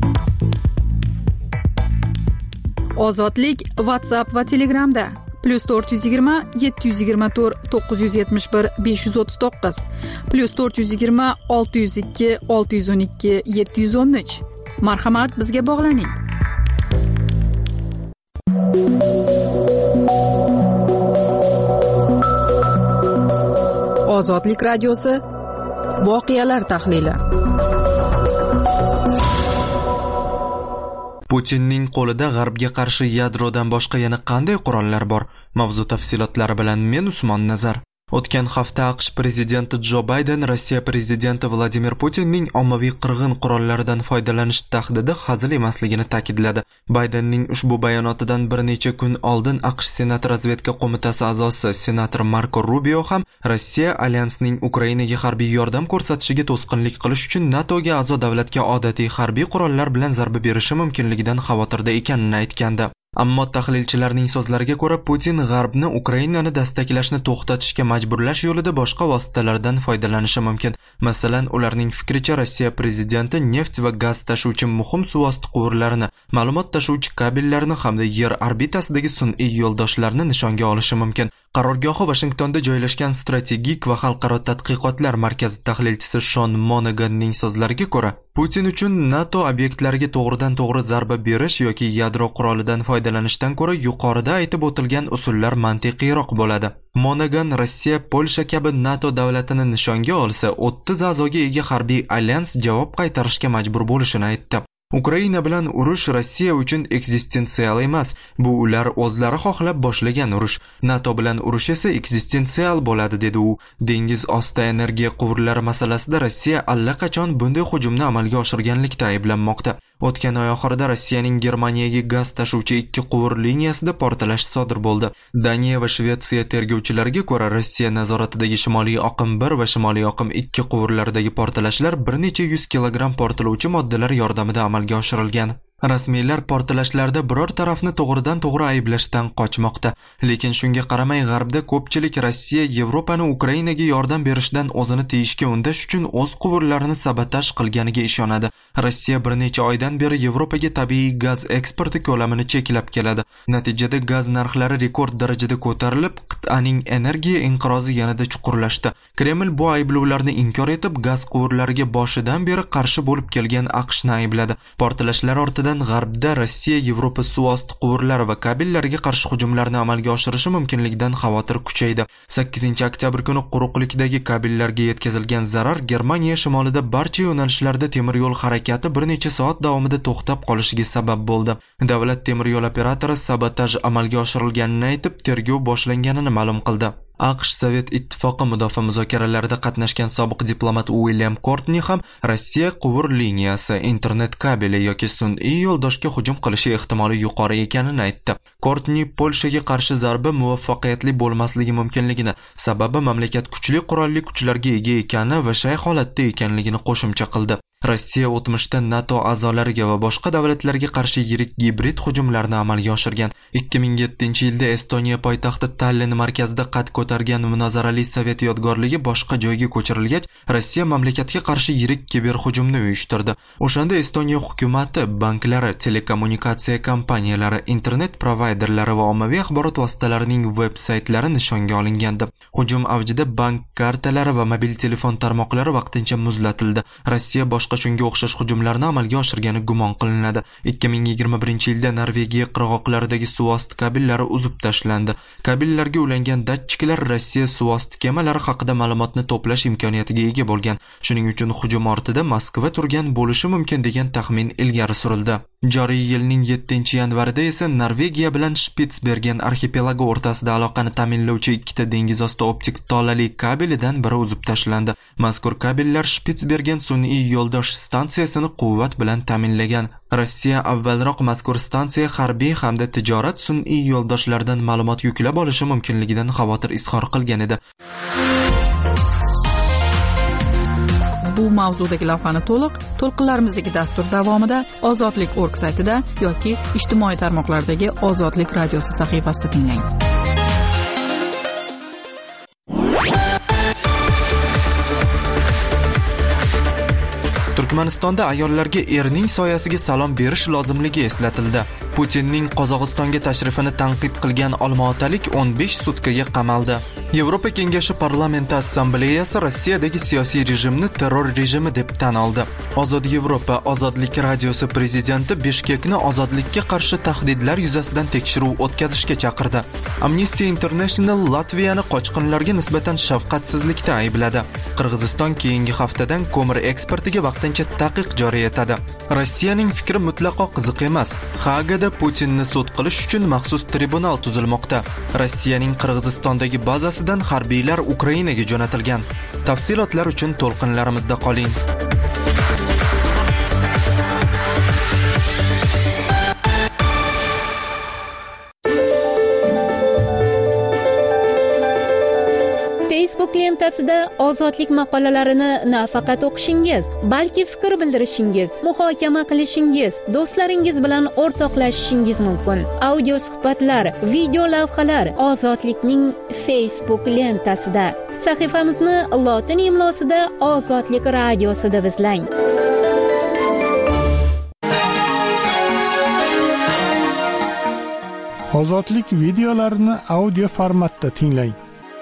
Ozodlik WhatsApp va Telegramda +420 724 971 539 +420 602 612 713. Marhamat, bizga bog'laning. Ozodlik radiosi voqealar tahlili. Putinning qo'lida G'arbga qarshi yadrodan boshqa yana qanday qurollar bor? Mavzu tafsilotlari bilan men Usmon Nazar. O'tgan hafta AQSh prezidenti Jo Bayden Rossiya prezidenti Vladimir Putinning ommaviy qirg'in qurollaridan foydalanish tahdidi hazil emasligini ta'kidladi. Baydenning ushbu bayonotidan bir necha kun oldin AQSh Senat razvedka qo'mitasi a'zosi senator Marko Rubio ham Rossiya alyansning Ukrainaga harbiy yordam ko'rsatishiga to'sqinlik qilish uchun NATOga a'zo davlatga odatiy harbiy qurollar bilan zarba berishi mumkinligidan xavotirda ekanini aytgandi. Ammo tahlilchilarning so'zlariga ko'ra Putin G'arbni Ukrainani dastaklashni to'xtatishga majburlash yo'lida boshqa vositalardan foydalanishi mumkin. Masalan, ularning fikricha Rossiya prezidenti neft va gaz tashuvchi muhim suvosti quvurlarini, ma'lumot tashuvchi kabellarni hamda yer orbitasidagi sun'iy yo'ldoshlarni nishonga olishi mumkin. Qarorgohi Washingtonda joylashgan strategik va xalqaro tadqiqotlar markazi tahlilchisi Shon Monaghanning so'zlariga ko'ra, Putin uchun NATO obyektlariga to'g'ridan-to'g'ri zarba berish yoki yadro qurolidan foydalanishdan ko'ra yuqorida aytib o'tilgan usullar mantiqiyroq bo'ladi. Monaghan Rossiya, Polsha kabi NATO davlatini nishonga olsa, 30 a'zoga ega harbiy alyans javob qaytarishga majbur bo'lishini aytdi. Ukraina bilan urush Rossiya uchun eksistensial emas. Bu ular o'zlari xohlab boshlagan urush. NATO bilan urush esa eksistensial bo'ladi, dedi u. Dengiz osti energiya quvurlari masalasida Rossiya allaqachon bunday hujumni amalga oshirganlikda ayblanmoqda. O'tgan oy oxirida Rossiyaning Germaniyaga gaz tashuvchi 2 quvur liniyasida portlash sodir bo'ldi. Daniya va Shvetsiya tergovchilariga ko'ra, Rossiya nazoratidagi Shimoliy oqim 1 va Shimoliy oqim 2 quvurlaridagi portlashlar bir necha 100 kilogramm portlovchi moddalar yordamida amalga oshirilgan. Rasmiylar portlashlarda biror tarafni to'g'ridan-to'g'ri ayblashdan qochmoqda. Lekin shunga qaramay G'arbda ko'pchilik Rossiya Yevropani Ukrainaga yordam berishdan o'zini tiyishga undash uchun o'z quvurlarini sabotaj qilganiga ishonadi. Rossiya bir necha oydan beri Yevropaga tabiiy gaz eksporti ko'lamini cheklab keladi. Natijada gaz narxlari rekord darajada ko'tarilib, qit'aning energiya inqirozi yanada chuqurlashdi. Kreml bu ayblovlarni inkor etib, gaz quvurlariga boshidan beri qarshi bo'lib kelgan AQShni aybladi. Portlashlar ortidan G'arbda Rossiya Yevropa suvosti quvurlari va kabellariga qarshi hujumlarni amalga oshirishi mumkinligidan xavotir kuchaydi. 8-oktyabr kuni quruqlikdagi kabellarga yetkazilgan zarar Germaniya shimolida barcha yo'nalishlarda temir yo'l harakati bir necha soat davomida to'xtab qolishiga sabab bo'ldi. Davlat temir yo'l operatori sabotaj amalga oshirilganini aytib, tergov boshlanganini ma'lum qildi. AQSh Sovet ittifoqi mudofaa muzokaralarida qatnashgan sobiq diplomat William Courtney ham Rossiya quvur liniyasi, internet kabeli yoki sun'iy yo'ldoshga hujum qilishi ehtimoli yuqori ekanini aytdi. Courtney Polshaga qarshi zarba muvaffaqiyatli bo'lmasligi mumkinligini, sababi mamlakat kuchli qurolli kuchlarga ega ekani va shay holatda ekanligini qo'shimcha qildi. Rossiya o'tmishda NATO a'zolariga va boshqa davlatlarga qarshi yirik gibrid hujumlarni amalga oshirgan. 2007-yilda Estoniya poytaxti Tallinn markazida qad ko'targan munozarali Sovet yodgorligi boshqa joyga ko'chirilgach, Rossiya mamlakatga qarshi yirik kiber hujumni uyushtirdi. O'shanda Estoniya hukumatı, banklari, telekommunikatsiya kompaniyalari, internet provayderlari va ommaviy axborot vositalarining veb-saytlari nishonga olingandi. Hujum avjida bank kartalari va mobil telefon tarmoqlari vaqtincha muzlatildi. Rossiya boshqa shunga o'xshash hujumlarni amalga oshirgani gumon qilinadi. 2021-yilda Norvegiya qirg'oqlaridagi suvosti kabellari uzib tashlandi. Kabellarga ulangan datchiklar Rossiya suvosti kemalari haqida ma'lumotni to'plash imkoniyatiga ega bo'lgan. Shuning uchun hujum ortida Moskva turgan bo'lishi mumkin degan taxmin ilgari surildi. Joriy yilning 7-yanvarida esa Norvegiya bilan Spitsbergen arxipelagi o'rtasida aloqani ta'minlovchi ikkita dengiz osti optik tolali kabelidan biri uzib tashlandi. Mazkur kabellar Spitsbergen sun'iy yo'ldosh quyosh stansiyasini quvvat bilan ta'minlagan. Rossiya avvalroq mazkur stansiya harbiy hamda tijorat sun'iy yo'ldoshlaridan ma'lumot yuklab olishi mumkinligidan xavotir izhor qilgan edi. Bu mavzudagi lavhani to'lqinlarimizdagi dastur davomida Ozodlik.org saytida yoki ijtimoiy tarmoqlardagi Ozodlik radiosi sahifasida tinglang. Turkmanistonda ayollarga erning soyasiga salom berish lozimligi eslatildi. Putinning Qozog'istonga tashrifini tanqid qilgan olmaotalik 15 sutkaga qamaldi. Yevropa Kengashi Parlamenti Assambleyasi Rossiyadagi siyosiy rejimni terror rejimi deb tan oldi. Ozod Yevropa Ozodlik radiosi prezidenti Bishkekni ozodlikka qarshi tahdidlar yuzasidan tekshiruv o'tkazishga chaqirdi. Amnesty International Latviyani qochqinlarga nisbatan shafqatsizlikda aybladi. Qirg'iziston keyingi haftadan ko'mir eksportiga vaqtincha taqiq joriy etadi. Rossiyaning fikri mutlaqo qiziq emas. Hagada Putinni sud qilish uchun maxsus tribunal tuzilmoqda. Rossiyaning Qirg'izistondagi bazasidan harbiylar Ukrainaga jo'natilgan. Tafsilotlar uchun to'lqinlarimizda qoling. Facebook lentasida ozodlik maqolalarini nafaqat o'qishingiz, balki fikr bildirishingiz, muhokama qilishingiz, do'stlaringiz bilan o'rtoqlashishingiz mumkin. Audio suhbatlar, video lavhalar Ozodlikning Facebook lentasida. Sahifamizni lotin imlosida Ozodlik radiosida izlang. Ozodlik videolarini audio formatda tinglang.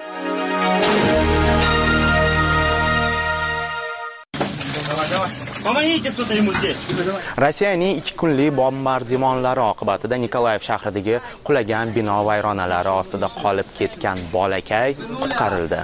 Rossiyaning 2 kunlik bombardimonlari oqibatida Nikolayev shahridagi qulagan bino vayronalari ostida qolib ketgan bolakay qutqarildi.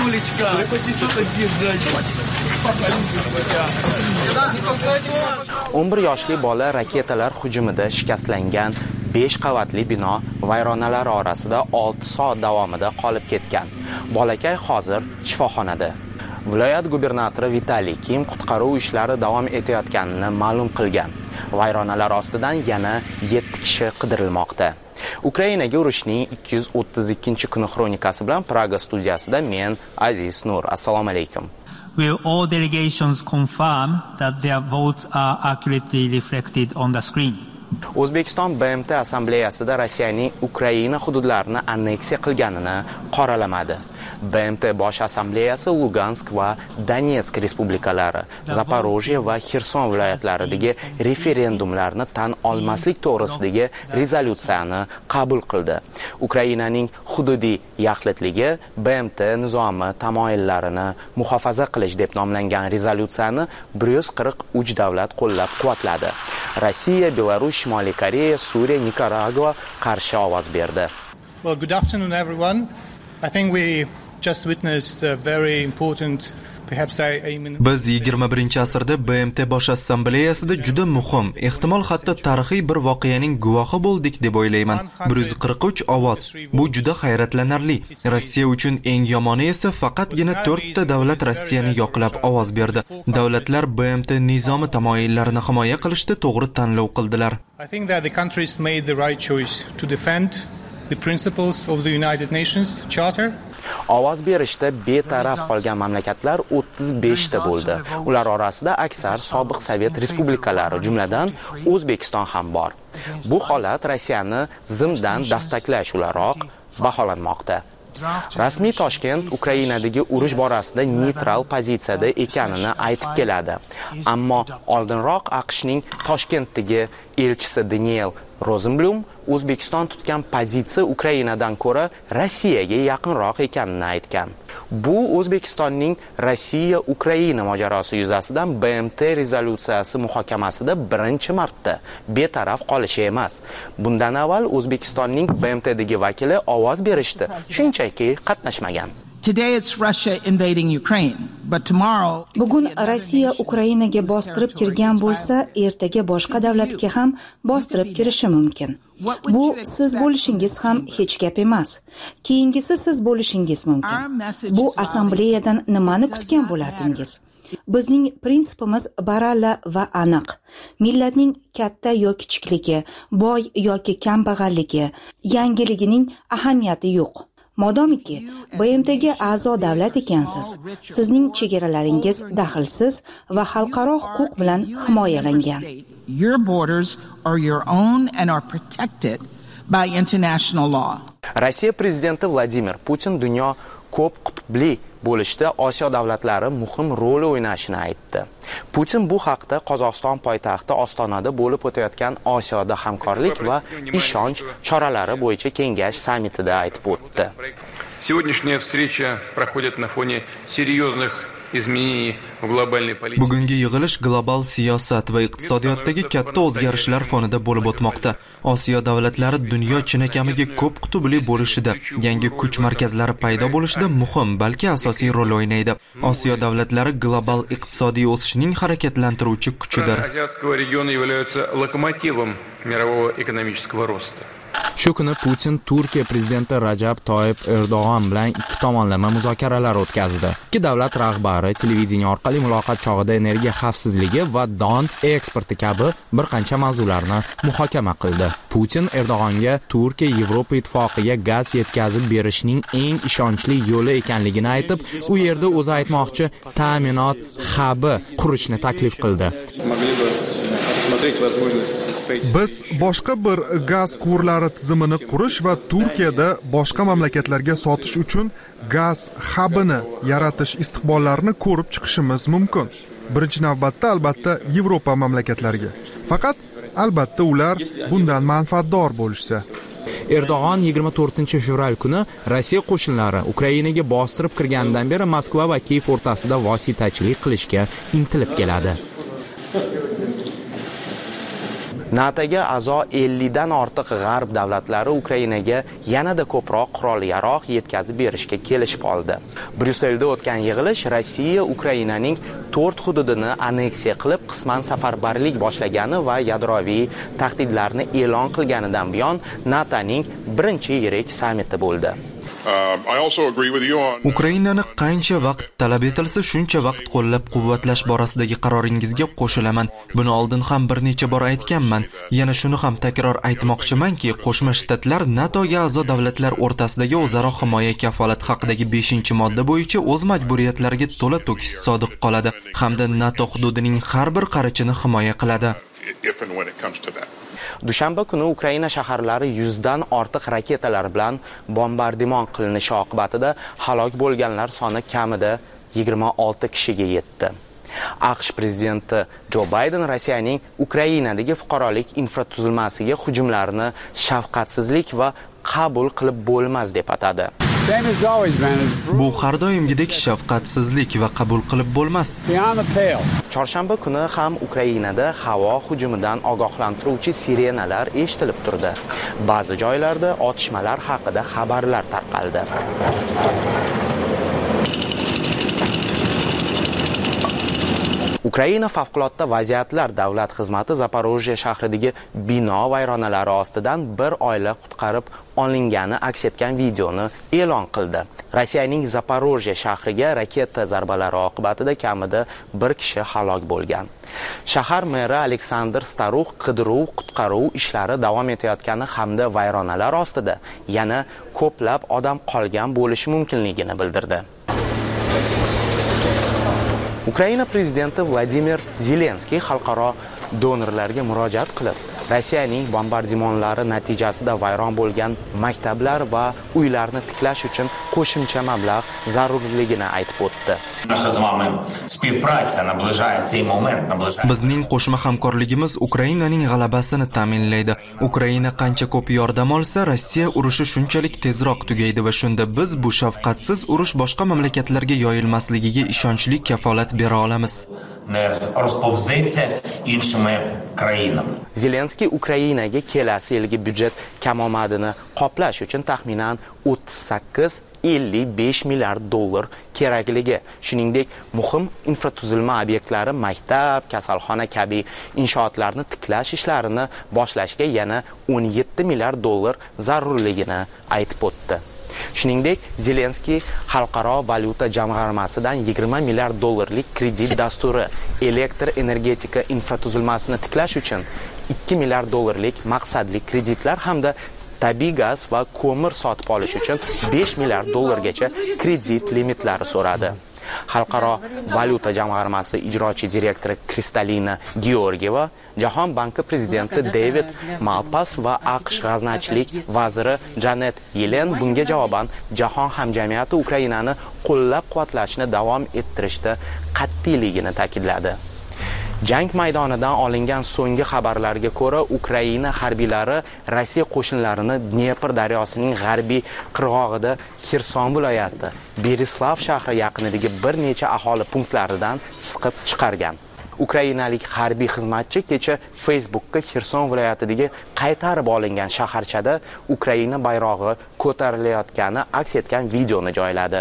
11 yoshli bola raketalar hujumida shikastlangan 5 qavatli bino vayronalari orasida 6 soat davomida qolib ketgan. Bolakay hozir shifoxonada. Viloyat gubernatori Vitaliy Kim qutqaruv ishlari davom etayotganini ma'lum qilgan. Vayronalar ostidan yana 7 kishi qidirilmoqda. Ukrainaga urushning 232-kuni xronikasi bilan Praga studiyasida men Aziz Nur. Assalomu alaykum. Will all delegations confirm that their votes are accurately reflected on the screen? O'zbekiston BMT assambleyasida Rossiyaning Ukraina hududlarini anneksiya qilganini qoralamadi. BMT bosh assambleyasi Lugansk va Donetsk respublikalari, Zaporojye va Xerson viloyatlaridagi referendumlarni tan olmaslik to'g'risidagi rezolyutsiyani qabul qildi. Ukrainaning hududiy yaxlitligi BMT nizomi tamoyillarini muhofaza qilish deb nomlangan rezolyutsiyani 143 davlat qo'llab-quvvatladi. Rossiya, Belarus, Shimoliy Koreya, Suriya, Nikaragua qarshi ovoz berdi. Well, good afternoon everyone. I think we just witnessed a very important Biz 21-asrda BMT bosh assambleyasida juda muhim, ehtimol hatto tarixiy bir voqeaning guvohi bo'ldik deb o'ylayman. 143 ovoz. Bu juda hayratlanarli. Rossiya uchun eng yomoni esa faqatgina 4 ta davlat Rossiyani yoqlab ovoz berdi. Davlatlar BMT nizomi tamoyillarini himoya qilishda to'g'ri tanlov qildilar. I think that the countries made the right choice to defend the principles of the United Nations Charter. Ovoz berishda betaraf qolgan mamlakatlar 35 ta bo'ldi. Ular orasida aksar sobiq Sovet respublikalari, jumladan O'zbekiston ham bor. Bu holat Rossiyani zimdan dastaklash o'laroq baholanmoqda. Rasmiy Toshkent Ukrainadagi urush borasida neytral pozitsiyada ekanini aytib keladi. Ammo oldinroq AQShning Toshkentdagi elchisi Daniel Rosenblum O'zbekiston tutgan pozitsiya Ukrainadan ko'ra Rossiyaga yaqinroq ekanini aytgan. Bu O'zbekistonning Rossiya-Ukraina mojarosi yuzasidan BMT rezolyutsiyasi muhokamasida birinchi marta betaraf qolishi emas. Bundan avval O'zbekistonning BMTdagi vakili ovoz berishdi, shunchaki qatnashmagan. Bugun Rossiya Ukrainaga bostirib kirgan bo'lsa, ertaga boshqa davlatga ham bostirib kirishi mumkin. Bu siz bo'lishingiz ham hech gap emas. Keyingisi siz bo'lishingiz mumkin. Bu assambleyadan nimani kutgan bo'lardingiz? Bizning prinsipimiz baralla va aniq. Millatning katta yoki kichikligi, boy yoki kambag'alligi, yangiligining ahamiyati yo'q. Modomiki BMTga a'zo davlat ekansiz, sizning chegaralaringiz daxlsiz va xalqaro huquq bilan himoyalangan. Your borders are your own and are protected by international law. Rossiya prezidenti Vladimir Putin dunyo ko'p qutbli bo'lishda Osiyo davlatlari muhim rol o'ynashini aytdi. Putin bu haqda Qozog'iston poytaxti Ostonada bo'lib o'tayotgan Osiyoda hamkorlik va ishonch choralari bo'yicha kengash sammitida aytib o'tdi. Сегодняшняя встреча проходит на фоне серьезных изменений в глобальной политике. Bugungi yig'ilish global siyosat va iqtisodiyotdagi katta o'zgarishlar fonida bo'lib o'tmoqda. Osiyo davlatlari dunyo chinakamiga ko'p qutbli bo'lishida, yangi kuch markazlari paydo bo'lishida muhim, balki asosiy rol o'ynaydi. Osiyo davlatlari global iqtisodiy o'sishning harakatlantiruvchi kuchidir. Азиатского региона являются локомотивом мирового экономического роста. Shu kuni Putin Turkiya prezidenti Rajab Toyyib Erdo'g'on bilan ikki tomonlama muzokaralar o'tkazdi. Ikki davlat rahbari televideniya orqali muloqot chog'ida energiya xavfsizligi va don eksporti kabi bir qancha mavzularni muhokama qildi. Putin Erdo'g'onga Turkiya Yevropa ittifoqiga gaz yetkazib berishning eng ishonchli yo'li ekanligini aytib, u yerda o'zi aytmoqchi ta'minot hubi qurishni taklif qildi. Biz boshqa bir gaz quvurlari tizimini qurish va Turkiyada boshqa mamlakatlarga sotish uchun gaz hubini yaratish istiqbollarini ko'rib chiqishimiz mumkin. Birinchi navbatda albatta Yevropa mamlakatlariga. Faqat albatta ular bundan manfaatdor bo'lishsa. Erdo'g'on 24-fevral kuni Rossiya qo'shinlari Ukrainaga bostirib kirganidan beri Moskva va Kiyev o'rtasida vositachilik qilishga intilib keladi. NATOga a'zo 50 dan ortiq g'arb davlatlari Ukrainaga yanada ko'proq qurol-yarog' yetkazib berishga kelishib oldi. Bryusselda o'tgan yig'ilish Rossiya Ukrainaning 4 hududini anneksiya qilib, qisman safarbarlik boshlagani va yadroviy tahdidlarni e'lon qilganidan buyon NATOning birinchi yirik sammiti bo'ldi. Ukrainani qancha vaqt talab etilsa shuncha vaqt qo'llab-quvvatlash borasidagi qaroringizga qo'shilaman. Buni oldin ham bir necha bor aytganman. Yana shuni ham takror aytmoqchimanki, Qo'shma Shtatlar NATOga a'zo davlatlar o'rtasidagi o'zaro himoya kafolati haqidagi 5-modda bo'yicha o'z majburiyatlariga to'la-to'kis sodiq qoladi hamda NATO hududining har bir qarichini himoya qiladi. Dushanba kuni Ukraina shaharlari 100 dan ortiq raketalar bilan bombardimon qilinishi oqibatida halok bo'lganlar soni kamida 26 kishiga yetdi. AQSh prezidenti Jo Bayden Rossiyaning Ukrainadagi fuqarolik infratuzilmasiga hujumlarini shafqatsizlik va qabul qilib bo'lmas deb atadi. Bu har doimgidek shafqatsizlik va qabul qilib bo'lmas. Chorshanba kuni ham Ukrainada havo hujumidan ogohlantiruvchi sirenalar eshitilib turdi. Ba'zi joylarda otishmalar haqida xabarlar tarqaldi. Ukraina favqulodda vaziyatlar davlat xizmati Zaporojye shahridagi bino vayronalari ostidan bir oila qutqarib olingani aks etgan videoni e'lon qildi. Rossiyaning Zaporojye shahriga raketa zarbalari oqibatida kamida 1 kishi halok bo'lgan. Shahar meri Aleksandr Starux qidiruv-qutqaruv ishlari davom etayotgani hamda vayronalar ostida yana ko'plab odam qolgan bo'lishi mumkinligini bildirdi. Ukraina prezidenti Vladimir Zelenskiy xalqaro donorlarga murojaat qilib, Rossiyaning bombardimonlari natijasida vayron bo'lgan maktablar va uylarni tiklash uchun qo'shimcha mablag' zarurligini aytib o'tdi. Bizning qo'shma hamkorligimiz Ukrainaning g'alabasini ta'minlaydi. Ukraina qancha ko'p yordam olsa, Rossiya urushi shunchalik tezroq tugaydi va shunda biz bu shafqatsiz urush boshqa mamlakatlarga yoyilmasligiga ishonchli kafolat bera olamiz. Zelenskiy Ukrainaga kelasi yilgi byudjet kamomadini qoplash uchun taxminan 38-55 milliard dollar kerakligi, shuningdek muhim infratuzilma obyektlari, maktab, kasalxona kabi inshootlarni tiklash ishlarini boshlashga yana 17 milliard dollar zarurligini aytib o'tdi. Shuningdek, Zelenskiy Xalqaro valyuta jamg'armasidan 20 milliard dollarlik kredit dasturi, elektr energetika infratuzilmasini tiklash uchun 2 milliard dollarlik maqsadli kreditlar hamda tabiiy gaz va ko'mir sotib olish uchun 5 milliard dollargacha kredit limitlari so'radi. Xalqaro valyuta jamg'armasi ijrochi direktori Kristalina Georgieva, Jahon banki prezidenti David Malpass va AQSh g'aznachilik vaziri Janet Yellen bunga javoban jahon hamjamiyati Ukrainani qo'llab-quvvatlashni davom ettirishda qat'iyligini ta'kidladi. Jang maydonidan olingan so'nggi xabarlarga ko'ra, Ukraina harbiylari Rossiya qo'shinlarini Dnepr daryosining g'arbiy qirg'og'ida Xerson viloyati Berislav shahri yaqinidagi bir necha aholi punktlaridan siqib chiqargan. Ukrainalik harbiy xizmatchi kecha Facebook'ga Xerson viloyatidagi qaytarib olingan shaharchada Ukraina bayrog'i ko'tarilayotgani aks etgan videoni joyladi.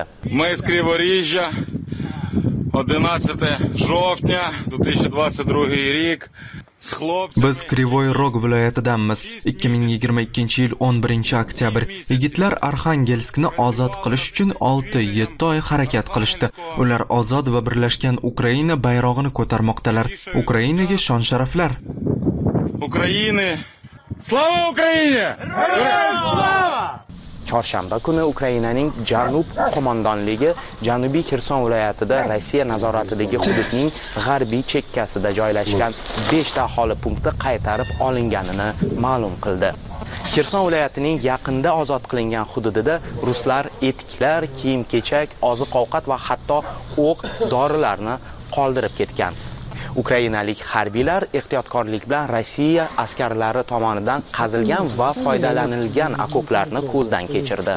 11 жовтня 2022 рік. Biz Krivoy Rog viloyatidanmiz. 2022-yil 11-oktyabr yigitlar Arxangelskni ozod qilish uchun 6-7 oy harakat qilishdi. Ular ozod va birlashgan Ukraina bayrog'ini ko'tarmoqdalar. Ukrainaga shon-sharaflar. Ukraina! Slava Ukraina! Slava! Chorshanba kuni Ukrainaning Janub qo'mondonligi Janubiy Xerson viloyatida Rossiya nazoratidagi hududning g'arbiy chekkasida joylashgan 5 ta aholi punkti qaytarib olinganini ma'lum qildi. Xerson viloyatining yaqinda ozod qilingan hududida ruslar etiklar, kiyim-kechak, oziq-ovqat va hatto o'q, dorilarni qoldirib ketgan. Ukrainalik harbiylar ehtiyotkorlik bilan Rossiya askarlari tomonidan qazilgan va foydalanilgan okoplarni ko'zdan kechirdi.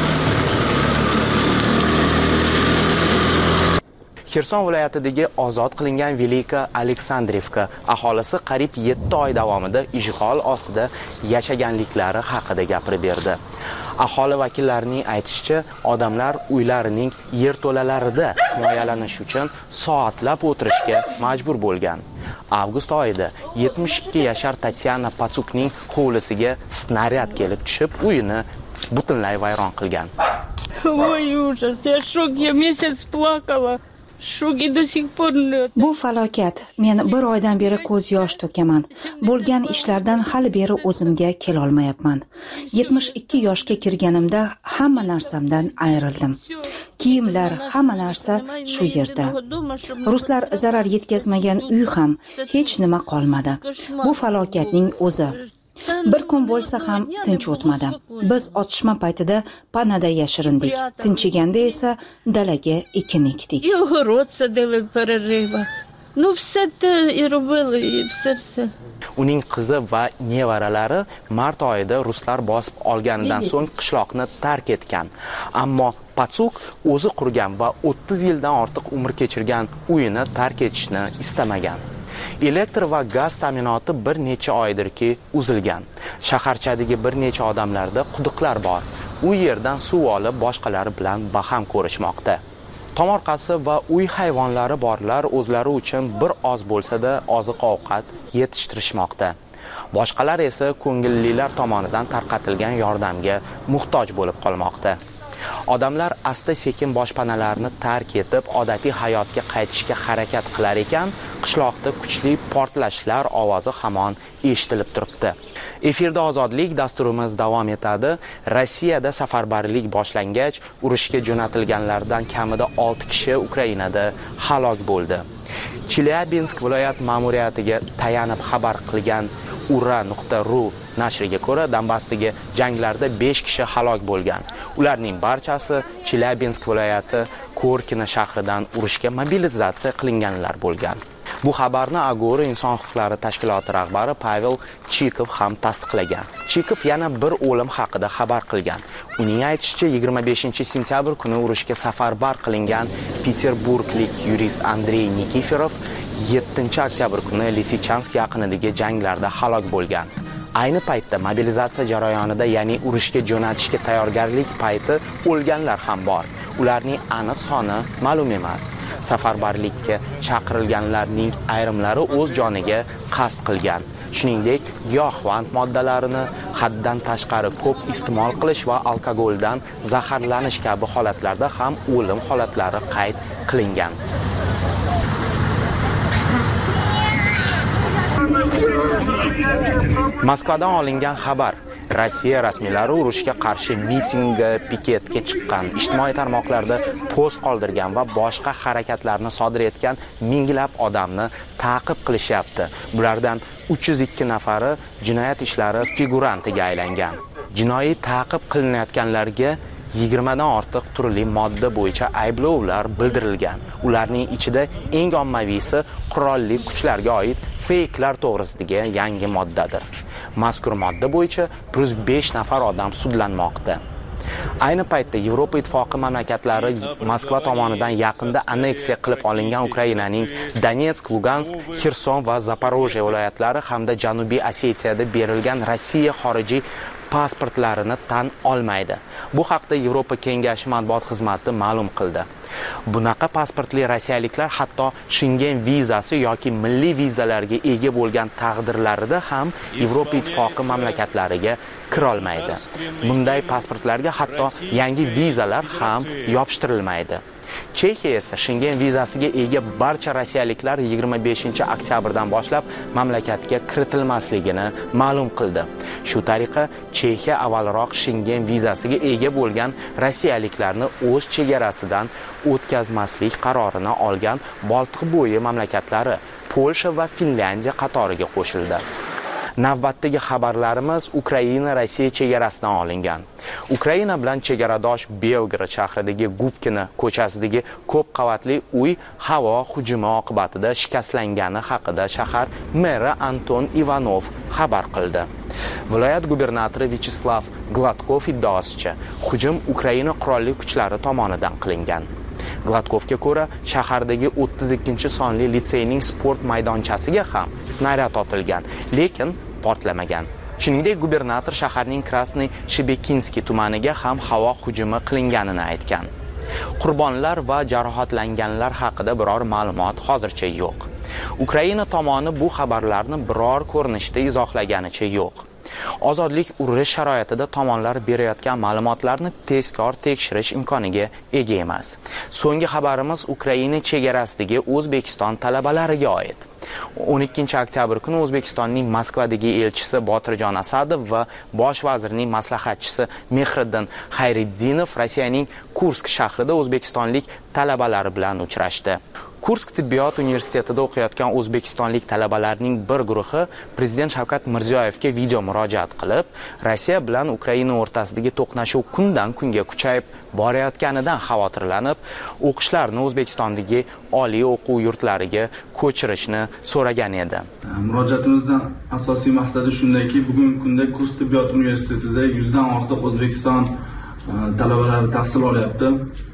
Xerson viloyatidagi ozod qilingan Velika Aleksandrivka aholisi qariyb 7 oy davomida ishg'ol ostida yashaganliklari haqida gapirib berdi. Aholi vakillarining aytishicha, odamlar uylarining yerto'lalarida himoyalanish uchun soatlab o'tirishga majbur bo'lgan. Avgust oyida 72 yashar Tatyana Patsukning hovlisiga snaryad kelib tushib, uyini butunlay vayron qilgan. Voy ужас, я шок, я месяц плакала. Bu falokat. Men bir oydan beri ko'z yosh to'kaman. Bo'lgan ishlardan hali beri o'zimga kela olmayapman. 72 yoshga kirganimda hamma narsamdan ayrildim. Kiyimlar, hamma narsa shu yerda. Ruslar zarar yetkazmagan uy ham hech nima qolmadi. Bu falokatning o'zi. Bir kun bo'lsa ham tinch o'tmadi. Biz otishma paytida panada yashirindik. Tinchiganda esa dalaga ekin ekdik. Uning qizi va nevaralari mart oyida ruslar bosib olganidan so'ng qishloqni tark etgan. Ammo Patsuk o'zi qurgan va 30 yildan ortiq umr kechirgan uyini tark etishni istamagan. Elektr va gaz ta'minoti bir necha oydirki uzilgan. Shaharchadagi bir necha odamlarda quduqlar bor. U yerdan suv olib boshqalari bilan baham ko'rishmoqda. Tomorqasi va uy hayvonlari borlar o'zlari uchun bir oz bo'lsa-da oziq-ovqat yetishtirishmoqda. Boshqalar esa ko'ngillilar tomonidan tarqatilgan yordamga muhtoj bo'lib qolmoqda. Odamlar asta-sekin boshpanalarni tark etib, odatiy hayotga qaytishga harakat qilar ekan, qishloqda kuchli portlashlar ovozi hamon eshitilib turibdi. Efirda ozodlik dasturimiz davom etadi. Rossiyada safarbarlik boshlangach, urushga jo'natilganlardan kamida 6 kishi Ukrainada halok bo'ldi. Chelyabinsk viloyat ma'muriyatiga tayanib xabar qilgan ura.ru nashriga ko'ra, Donbassdagi janglarda 5 kishi halok bo'lgan. Ularning barchasi Chelyabinsk viloyati Korkina shahridan urushga mobilizatsiya qilinganlar bo'lgan. Bu xabarni Agora inson huquqlari tashkiloti rahbari Pavel Chikov ham tasdiqlagan. Chikov yana bir o'lim haqida xabar qilgan. Uning aytishicha, 25-sentyabr kuni urushga safarbar qilingan Peterburglik yurist Andrey Nikiforov 7-oktyabr kuni Lisichansk yaqinidagi janglarda halok bo'lgan. Ayni paytda mobilizatsiya jarayonida, ya'ni urushga jo'natishga tayyorgarlik payti o'lganlar ham bor. Ularning aniq soni ma'lum emas. Safarbarlikka chaqirilganlarning ayrimlari o'z joniga qasd qilgan. shuningdek giyohvand moddalarini haddan tashqari ko'p iste'mol qilish va alkogoldan zaharlanish kabi holatlarda ham o'lim holatlari qayd qilingan. Moskvadan olingan xabar. Rossiya rasmiylari urushga qarshi mitingga, piketga chiqqan, ijtimoiy tarmoqlarda post qoldirgan va boshqa harakatlarni sodir etgan minglab odamni ta'qib qilishyapti. Bulardan 302 nafari jinoyat ishlari figurantiga aylangan. Jinoiy ta'qib qilinayotganlarga 20 dan ortiq turli modda bo'yicha ayblovlar bildirilgan. Ularning ichida eng ommaviysi qurolli kuchlarga oid fake'lar to'g'risidagi yangi moddadir. Mazkur modda bo'yicha 105 nafar odam sudlanmoqda. Ayni paytda Yevropa ittifoqi mamlakatlari Moskva tomonidan yaqinda anneksiya qilib olingan Ukrainaning Donetsk, Lugansk, Xerson va Zaporojye viloyatlari hamda Janubiy Osetiyada berilgan Rossiya xorijiy pasportlarini tan olmaydi. Bu haqda Yevropa Kengashi matbuot xizmati ma'lum qildi. Bunaqa pasportli rossiyaliklar hatto Schengen vizasi yoki milliy vizalarga ega bo'lgan taqdirlarida ham Yevropa ittifoqi mamlakatlariga kira olmaydi. Bunday pasportlarga hatto yangi vizalar ham yopishtirilmaydi. Chexiya esa Schengen vizasiga ega barcha rossiyaliklar 25-oktyabrdan boshlab mamlakatga kiritilmasligini ma'lum qildi. Shu tariqa Chexiya avvalroq Schengen vizasiga ega bo'lgan rossiyaliklarni o'z chegarasidan o'tkazmaslik qarorini olgan Boltiqbo'yi mamlakatlari Polsha va Finlandiya qatoriga qo'shildi. Navbatdagi xabarlarimiz Ukraina Rossiya chegarasidan olingan. Ukraina bilan chegaradosh Belgrad shahridagi Gubkina ko'chasidagi ko'p qavatli uy havo hujumi oqibatida shikastlangani haqida shahar meri Anton Ivanov xabar qildi. Viloyat gubernatori Vyacheslav Gladkov iddaosicha, hujum Ukraina qurolli kuchlari tomonidan qilingan. Gladkovga ko'ra, shahardagi 32-sonli litseyning sport maydonchasiga ham snaryad otilgan, lekin portlamagan. Shuningdek, gubernator shaharning Krasny Shebekinskiy tumaniga ham havo hujumi qilinganini aytgan. Qurbonlar va jarohatlanganlar haqida biror ma'lumot hozircha yo'q. Ukraina tomoni bu xabarlarni biror ko'rinishda izohlaganicha yo'q. Ozodlik urush sharoitida tomonlar berayotgan ma'lumotlarni tezkor tekshirish imkoniga ega emas. So'nggi xabarimiz Ukraina chegarasidagi O'zbekiston talabalariga oid. 12-oktyabr kuni O'zbekistonning Moskvadagi elchisi Botirjon Asadov va bosh vazirning maslahatchisi Mehriddin Xayriddinov Rossiyaning Kursk shahrida o'zbekistonlik talabalar bilan uchrashdi. Kursk tibbiyot universitetida o'qiyotgan o'zbekistonlik talabalarning bir guruhi Prezident Shavkat Mirziyoyevga video murojaat qilib, Rossiya bilan Ukraina o'rtasidagi to'qnashuv kundan kunga kuchayib borayotganidan xavotirlanib, o'qishlarni O'zbekistondagi oliy o'quv yurtlariga ko'chirishni so'ragan edi. Murojaatimizdan asosiy maqsadi shundayki, bugungi kunda Kursk tibbiyot universitetida 100 dan ortiq O'zbekiston talabalari tahsil olyapti.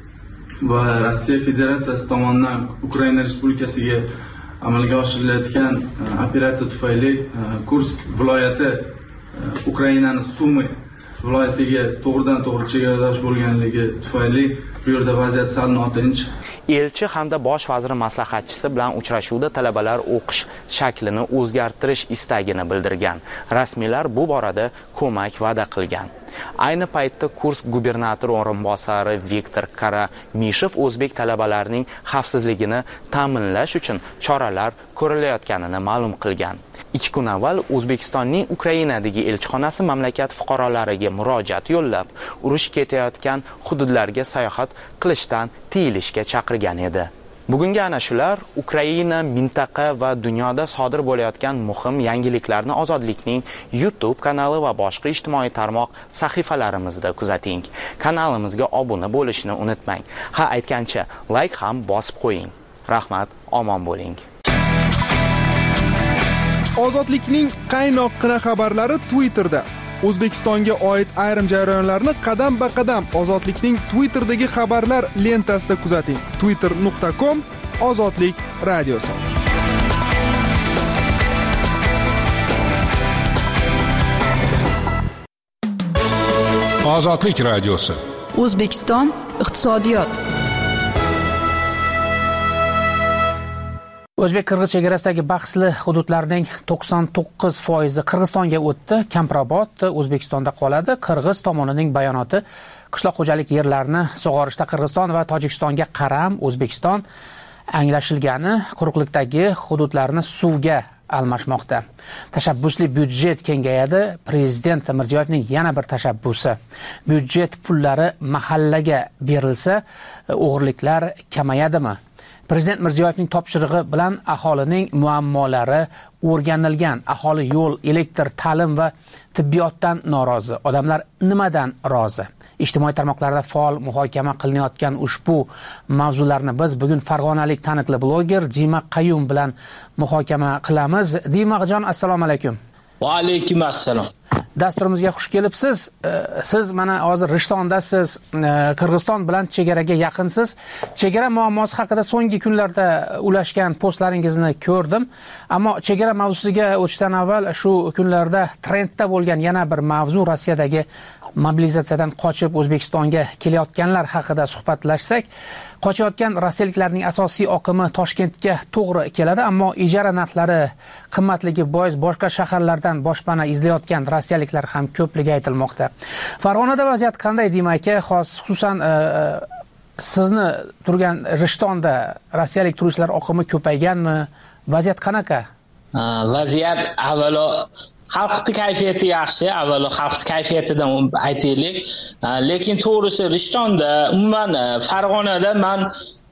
Va Rossiya Federatsiyasi tomonidan Ukraina Respublikasiga amalga oshirilayotgan operatsiya tufayli Kursk viloyati Ukrainaning Sumy viloyatiga to'g'ridan-to'g'ri chegaradosh bo'lganligi tufayli bu yerda vaziyat sal notinch. Elchi hamda bosh vazir maslahatchisi bilan uchrashuvda talabalar o'qish shaklini o'zgartirish istagini bildirgan. Rasmiylar bu borada ko'mak va'da qilgan. Ayni paytda Kursk gubernatori o'rinbosari Viktor Karamishev o'zbek talabalarining xavfsizligini ta'minlash uchun choralar ko'rilayotganini ma'lum qilgan. 2 kun avval O'zbekistonning Ukrainadagi elchixonasi mamlakat fuqarolariga murojaat yo'llab, urush ketayotgan hududlarga sayohat qilishdan tiyilishga chaqirgan edi. Bugungi ana shular Ukraina, mintaqa va dunyoda sodir bo'layotgan muhim yangiliklarni Ozodlikning YouTube kanali va boshqa ijtimoiy tarmoq sahifalarimizda kuzating. Kanalimizga obuna bo'lishni unutmang. Ha, aytgancha, like ham bosib qo'ying. Rahmat, omon bo'ling. Ozodlikning qaynoqqina xabarlari Twitterda. O'zbekistonga oid ayrim jarayonlarni qadam-ba-qadam Ozodlikning Twitterdagi xabarlar lentasida kuzating. twitter.com/ozodlik radiosi. Ozodlik radiosi. O'zbekiston iqtisodiyot. O'zbek-qirg'iz chegarasidagi bahsli hududlarning 99% Qirg'izistonga o'tdi. Kamprobod O'zbekistonda qoladi. Qirg'iz tomonining bayonoti qishloq xo'jalik yerlarini sug'orishda Qirg'iziston va Tojikistonga qaram, O'zbekiston anglashilgani quruqlikdagi hududlarni suvga almashmoqda. Tashabbusli byudjet kengayadi. Prezident Mirziyoyevning yana bir tashabbusi. Byudjet pullari mahallaga berilsa, o'g'irliklar kamayadimi? Prezident Mirziyoyevning topshirig'i bilan aholining muammolari o'rganilgan. Aholi yo'l, elektr, ta'lim va tibbiyotdan norozi. Odamlar nimadan rozi? Ijtimoiy tarmoqlarda faol muhokama qilinayotgan ushbu mavzularni biz bugun farg'onalik taniqli bloger Dima Qayum bilan muhokama qilamiz. Dimajon, assalomu alaykum. Va alaykum assalom. Dasturimizga xush kelibsiz. Siz mana hozir Rishtondasiz, Qirg'iziston bilan chegaraga yaqinsiz. Chegara muammosi haqida so'nggi kunlarda ulashgan postlaringizni ko'rdim. Ammo chegara mavzusiga o'tishdan avval shu kunlarda trendda bo'lgan yana bir mavzu Rossiyadagi mobilizatsiyadan qochib O'zbekistonga kelayotganlar haqida suhbatlashsak, qochayotgan rossiyaliklarning asosiy oqimi Toshkentga to'g'ri keladi, ammo ijara narxlari qimmatligi bois boshqa shaharlardan boshpana izlayotgan rossiyaliklar ham ko'pligi aytilmoqda. Farg'onada vaziyat qanday, Dima aka? Xususan sizni turgan Rishtonda rossiyalik turistlar oqimi ko'payganmi? Vaziyat qanaqa? Vaziyat avvalo xalqning kayfiyati yaxshi, avvalo xalqning kayfiyatidan aytaylik. Lekin to'g'risi Rishtonda, umuman Farg'onada men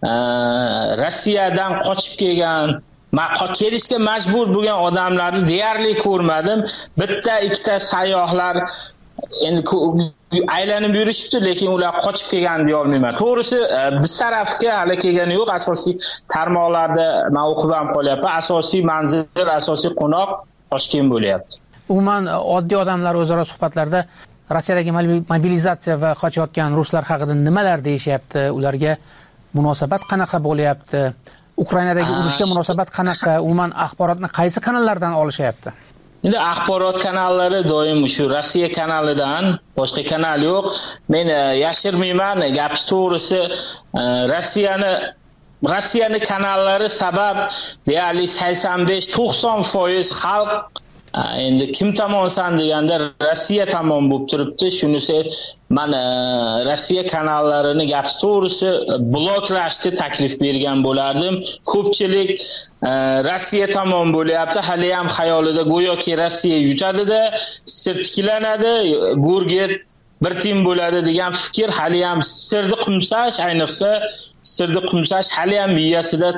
Rossiyadan qochib kelgan, kelishga majbur bo'lgan odamlarni deyarli ko'rmadim. Bitta ikkita sayyohlar endi aylanib yurishibdi, lekin ular qochib kelgan deya olmayman. To'g'risi biz tarafga hali kelgani yo'q. Asosiy tarmoqlarda men o'qib ham qolyapman. Asosiy manzil, asosiy qo'noq Toshkent bo'lyapti. Umuman oddiy odamlar o'zaro suhbatlarda Rossiyadagi mobilizatsiya va qochayotgan ruslar haqida nimalar deyishyapti? Ularga munosabat qanaqa bo'lyapti? Ukrainadagi urushga munosabat qanaqa? Umuman axborotni qaysi kanallardan olishyapti? Endi axborot kanallari doim shu Rossiya kanalidan, boshqa kanal yo'q. Men yashirmayman, gap to'g'risi Rossiyani kanallari sabab deyarli 85-90% xalq endi kim tomonsan deganda Rossiya tomon bo'lib turibdi. Shunisi men Rossiya kanallarini gap to'g'risi bloklashni taklif bergan bo'lardim. Ko'pchilik Rossiya tomon bo'lyapti. Hali ham xayolida go'yoki Rossiya yutadi-da, sirtiklanadi, Gurget bir tim bo'ladi degan fikr hali ham sirni qumsash, ayniqsa sirni qumsash hali ham miyasida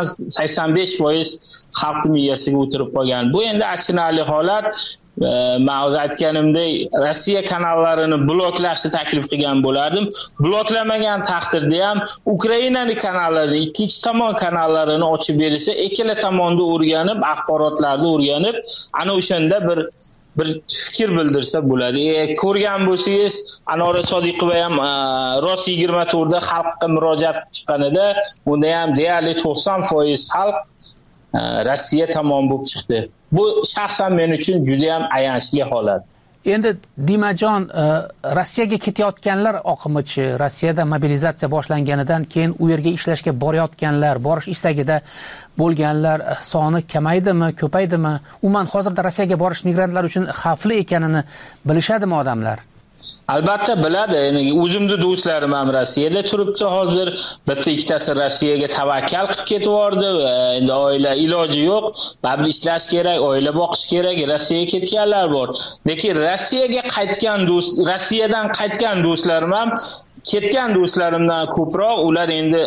90-85% xalq miyasiga o'tirib qolgan. Bu endi achinarli holat. Men o'z aytganimdek Rossiya kanallarini bloklashni taklif qilgan bo'lardim. Bloklamagan taqdirda ham Ukrainaning kanallari, ikkinchi tomon kanallarini ochib berilsa, ikkala tomonni o'rganib, axborotlarni o'rganib, ana o'shanda bir fikr bildirsa bo'ladi. Ko'rgan bo'lsangiz, Anora Sodiqova ham Ross 24 da xalqqa murojaat chiqqanida, unda ham deyarli 90% xalq Rossiya tomon bo'lib chiqdi. Bu shaxsan men uchun juda ham ayanchli holat. Endi Dimajon, Rossiyaga ketayotganlar oqimichi, Rossiyada mobilizatsiya boshlanganidan keyin u yerga ishlashga borayotganlar, borish istagida bo'lganlar soni kamaydimi, ko'paydimi? Umuman hozirda Rossiyaga borish migrantlar uchun xavfli ekanini bilishadimi odamlar? Albatta biladi. O'zimni do'stlarim ham Rossiyada turibdi hozir. Bitta ikkitasi Rossiyaga tavakkal qilib ketib yordi. Endi oila iloji yo'q. Babli ishlash kerak, oila boqish kerak. Rossiyaga ketganlar bor. Lekin Rossiyadan qaytgan do'stlarim ham ketgan do'stlarimdan ko'proq ular endi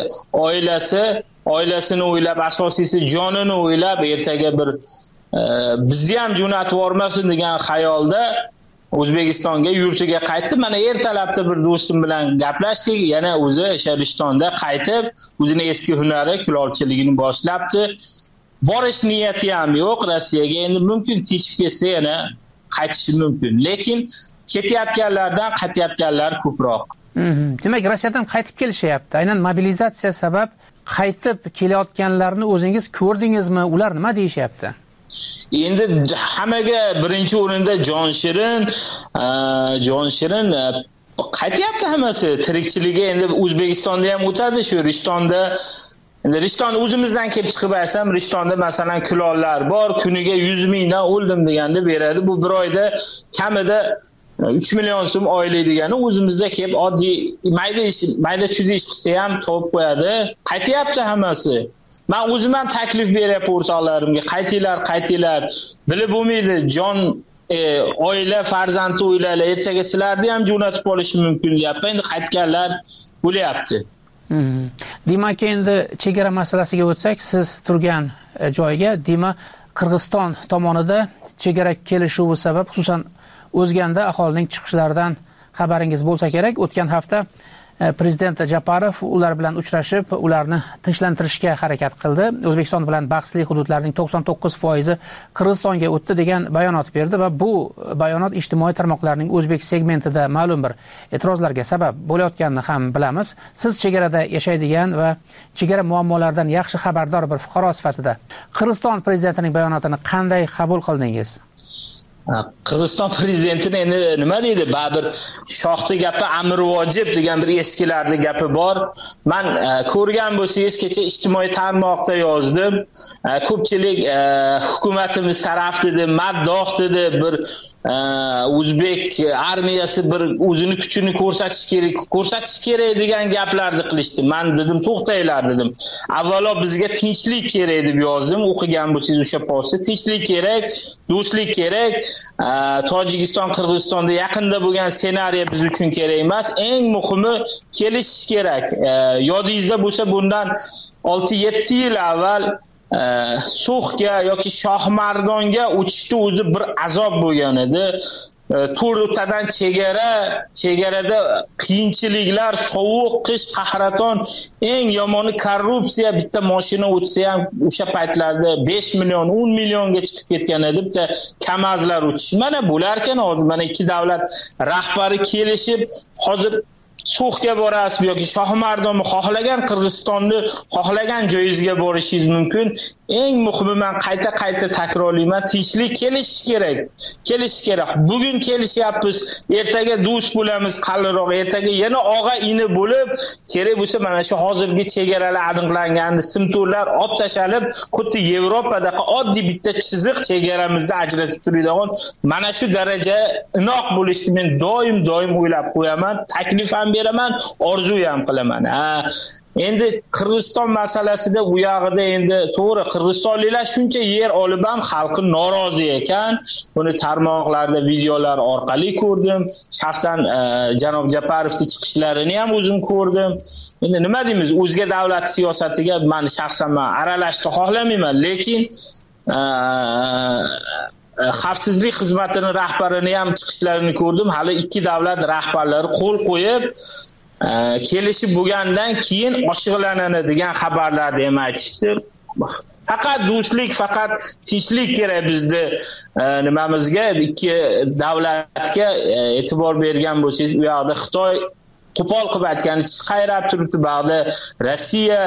oilasini o'ylab, asosiysi jonini o'ylab, ertaga bir bizni ham jo'natib yormasin degan xayolda O'zbekistonga yurtiga qaytdi. Mana ertalabda bir do'stim bilan gaplashdik. Yana o'zi o'sha Rishtonda qaytib, o'zini eski hunari kulolchiligini boshlabdi. Borish niyati ham yo'q Rossiyaga. Endi mumkin tishib ketsa yana qaytishi mumkin. Lekin ketayotganlardan qaytayotganlar ko'proq. Demak, Rossiyadan qaytib kelishyapti. Aynan mobilizatsiya sabab qaytib kelayotganlarni o'zingiz ko'rdingizmi? Ular nima deyishyapti? Endi hammaga birinchi o'rinda Jon Shirin qaytyapti hammasi. Tirikchiligi endi O'zbekistonda ham o'tadi, shu Rishtonda Endi Rishton o'zimizdan kelib chiqib aytsam, Rishtonda masalan kulollar bor, kuniga 100 mingdan o'ldim deganda beradi. Bu bir oyda kamida 3 million so'm oylik degani o'zimizda kelib oddiy mayda-chuyda ish qilsa ham topib qo'yadi. Qaytyapti hammasi. Men o'zim ham taklif beryapman o'rtoqlarimga, qaytinglar. Bilib bo'lmaydi, jon oila farzandni o'ylaylar, ertaga sizlarni ham jo'natib olishi mumkin deyapman. Endi qaytganlar bo'lyapti. Demak, endi chegara masalasiga o'tsak, siz turgan joyga, demak, Qirg'iziston tomonida chegara kelishuvi sabab, xususan o'zganda aholining chiqishlaridan xabaringiz bo'lsa kerak. O'tgan hafta Prezident Japarov ular bilan uchrashib, ularni tinchlantirishga harakat qildi. O'zbekiston bilan bahsli hududlarning 99% Qirg'izistonga o'tdi degan bayonot berdi va bu bayonot ijtimoiy tarmoqlarning o'zbek segmentida ma'lum bir e'tirozlarga sabab bo'layotganini ham bilamiz. Siz chegarada yashaydigan va chegara muammolaridan yaxshi xabardor bir fuqaro sifatida Qirg'iziston prezidentining bayonotini qanday qabul qildingiz? Qirg'iziston prezidentining endi nima deydi? Baribir shohdi gapi amr vojib degan bir eskilarning gapi bor. Men ko'rgan bo'lsangiz, kecha ijtimoiy tarmoqda yozdim. Ko'pchilik hukumatimiz taraf dedi, maddoh dedi, bir o'zbek armiyasi bir o'zini kuchini ko'rsatish kerak degan gaplarni qilishdi. Men dedim, to'xtanglar dedim. Avvalo bizga tinchlik kerak deb yozdim. O'qigan bo'lsangiz o'sha postda tinchlik kerak, do'stlik kerak. Tojikiston, Qirg'izistonda yaqinda bo'lgan ssenariy biz uchun kerak emas. Eng muhimi kelishish kerak. Yodingizda bo'lsa, bundan 6-7 yil avval So'xga yoki Shohmardonga o'tishni o'zi bir azob bo'lgan edi. To'rttadan chegarada qiyinchiliklar, sovuq, qish, qahraton, eng yomoni korrupsiya. Bitta mashina o'tsa ham o'sha paytlarda 5 million, 10 millionga chiqib ketgan edi bitta Kamazlar o'tish. Mana bo'lar ekan hozir mana ikki davlat rahbari kelishib, hozir So'xga borasiz yoki Shohmardonni xohlagan Qirg'izistonni xohlagan joyingizga borishingiz mumkin. Eng muhimi, men qayta takrorlayman, tinchlik kelish kerak. Bugun kelishyapmiz, ertaga do'st bo'lamiz, qalinroq, ertaga yana og'a-ini bo'lib, kerak bo'lsa mana shu hozirgi chegaralar aniqlangan simtorlar olib tashalib, xuddi Yevropadagi oddiy bitta chiziq chegaramizni ajratib turadigan mana shu daraja inoq bo'lishni men doim o'ylab qo'yaman, taklif ham beraman, orzu ham qilaman. Endi Qirg'iziston masalasida u yog'ida endi to'g'ri qirg'izistonliklar shuncha yer olib ham xalqi norozi ekan. Buni tarmoqlarda videolar orqali ko'rdim. Shaxsan janob Japarovning chiqishlarini ham o'zim ko'rdim. Endi nima deymiz, o'zga davlat siyosatiga men shaxsan aralashishni xohlamayman, lekin xavfsizlik xizmatining rahbarini ham chiqishlarini ko'rdim. Hali ikki davlat rahbarlari qo'l qo'yib kelishib bo'lgandan keyin ochiqlanadi degan xabarlarni ham aytishdi. Faqat do'stlik, faqat tinchlik kerak bizda nimamizga, ikki davlatga e'tibor bergan bo'lsangiz, u yoqda Xitoy qo'pol qilib aytganicha qayrab turibdi, ba'da Rossiya,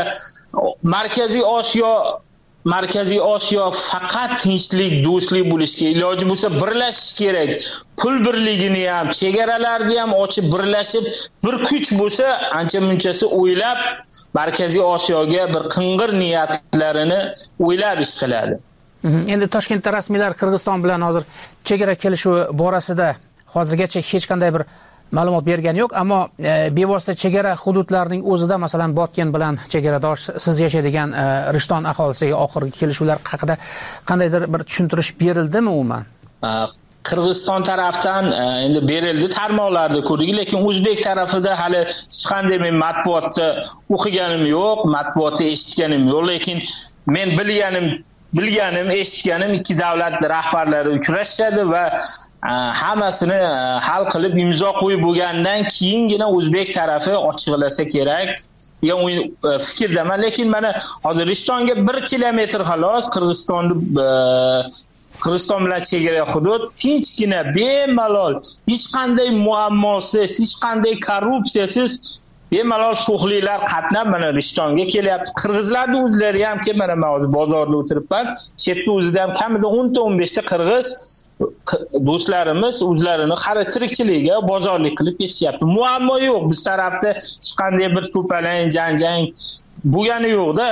Markaziy Osiyo faqat tinchlik, do'stlik bo'lishga, iloji bo'lsa birlashish kerak. Pul birligini ham, chegaralarni ham ochib birlashib, bir kuch bo'lsa, ancha-munchasi o'ylab Markaziy Osiyoga bir qing'ir niyatlarini o'ylab ish qiladi. Endi Toshkentda rasmiylar Qirg'iziston bilan hozir chegara kelishuvi borasida hozirgacha hech qanday bir ma'lumot bergani yo'q, ammo bevosita chegara hududlarining o'zida, masalan, Botken bilan chegaradosh siz yashaydigan Rishton aholisiga oxirgi kelishuvlar haqida qandaydir bir tushuntirish berildimi umuman? Qirg'iziston tarafdan endi berildi, tarmoqlarda ko'rdik, lekin o'zbek tarafida hali hech qanday men matbuotda o'qiganim yo'q, matbuotda eshitganim yo'q, lekin men bilganim, eshitganim ikki davlat rahbarlari uchrashadi va hammasini hal qilib imzo qo'yib bo'lgandan keyingina o'zbek tarafi ochiqlasa kerak degan fikrdaman. Lekin mana hozir Rishtonga 1 kilometr xolos Qirg'iziston bilan chegara hudud, tinchgina, bemalol, hech qanday muammosiz, hech qanday korrupsiyasiz bemalol so'xliklar qatnab mana Rishtonga kelyapti. Qirg'izlarning o'zlari ham ki mana men hozir bozorda o'tiribman, chetda o'zida ham kamida 10-15 ta qirg'iz do'stlarimiz o'zlarini qari tirikchiligiga bozorlik qilib ketishyapti. Muammo yo'q. Biz tarafda hech qanday bir to'palang, janjang bo'lgani yo'q-da.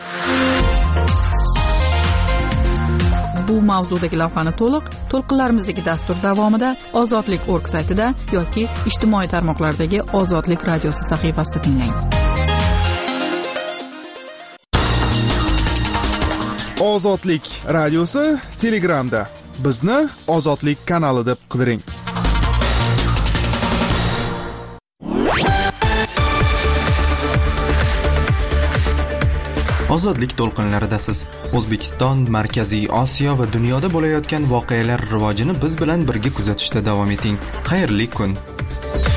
Bu mavzudagi lavhani to'lqinlarimizdagi dastur davomida ozodlik.org saytida yoki ijtimoiy tarmoqlardagi Ozodlik radiosi sahifasida tinglang. Ozodlik radiosi Telegramda. Bizni Ozodlik kanali deb qidiring. Ozodlik to'lqinlaridasiz. O'zbekiston, Markaziy Osiyo va dunyoda bo'layotgan voqealar rivojini biz bilan birga kuzatishda davom eting. Xayrli kun.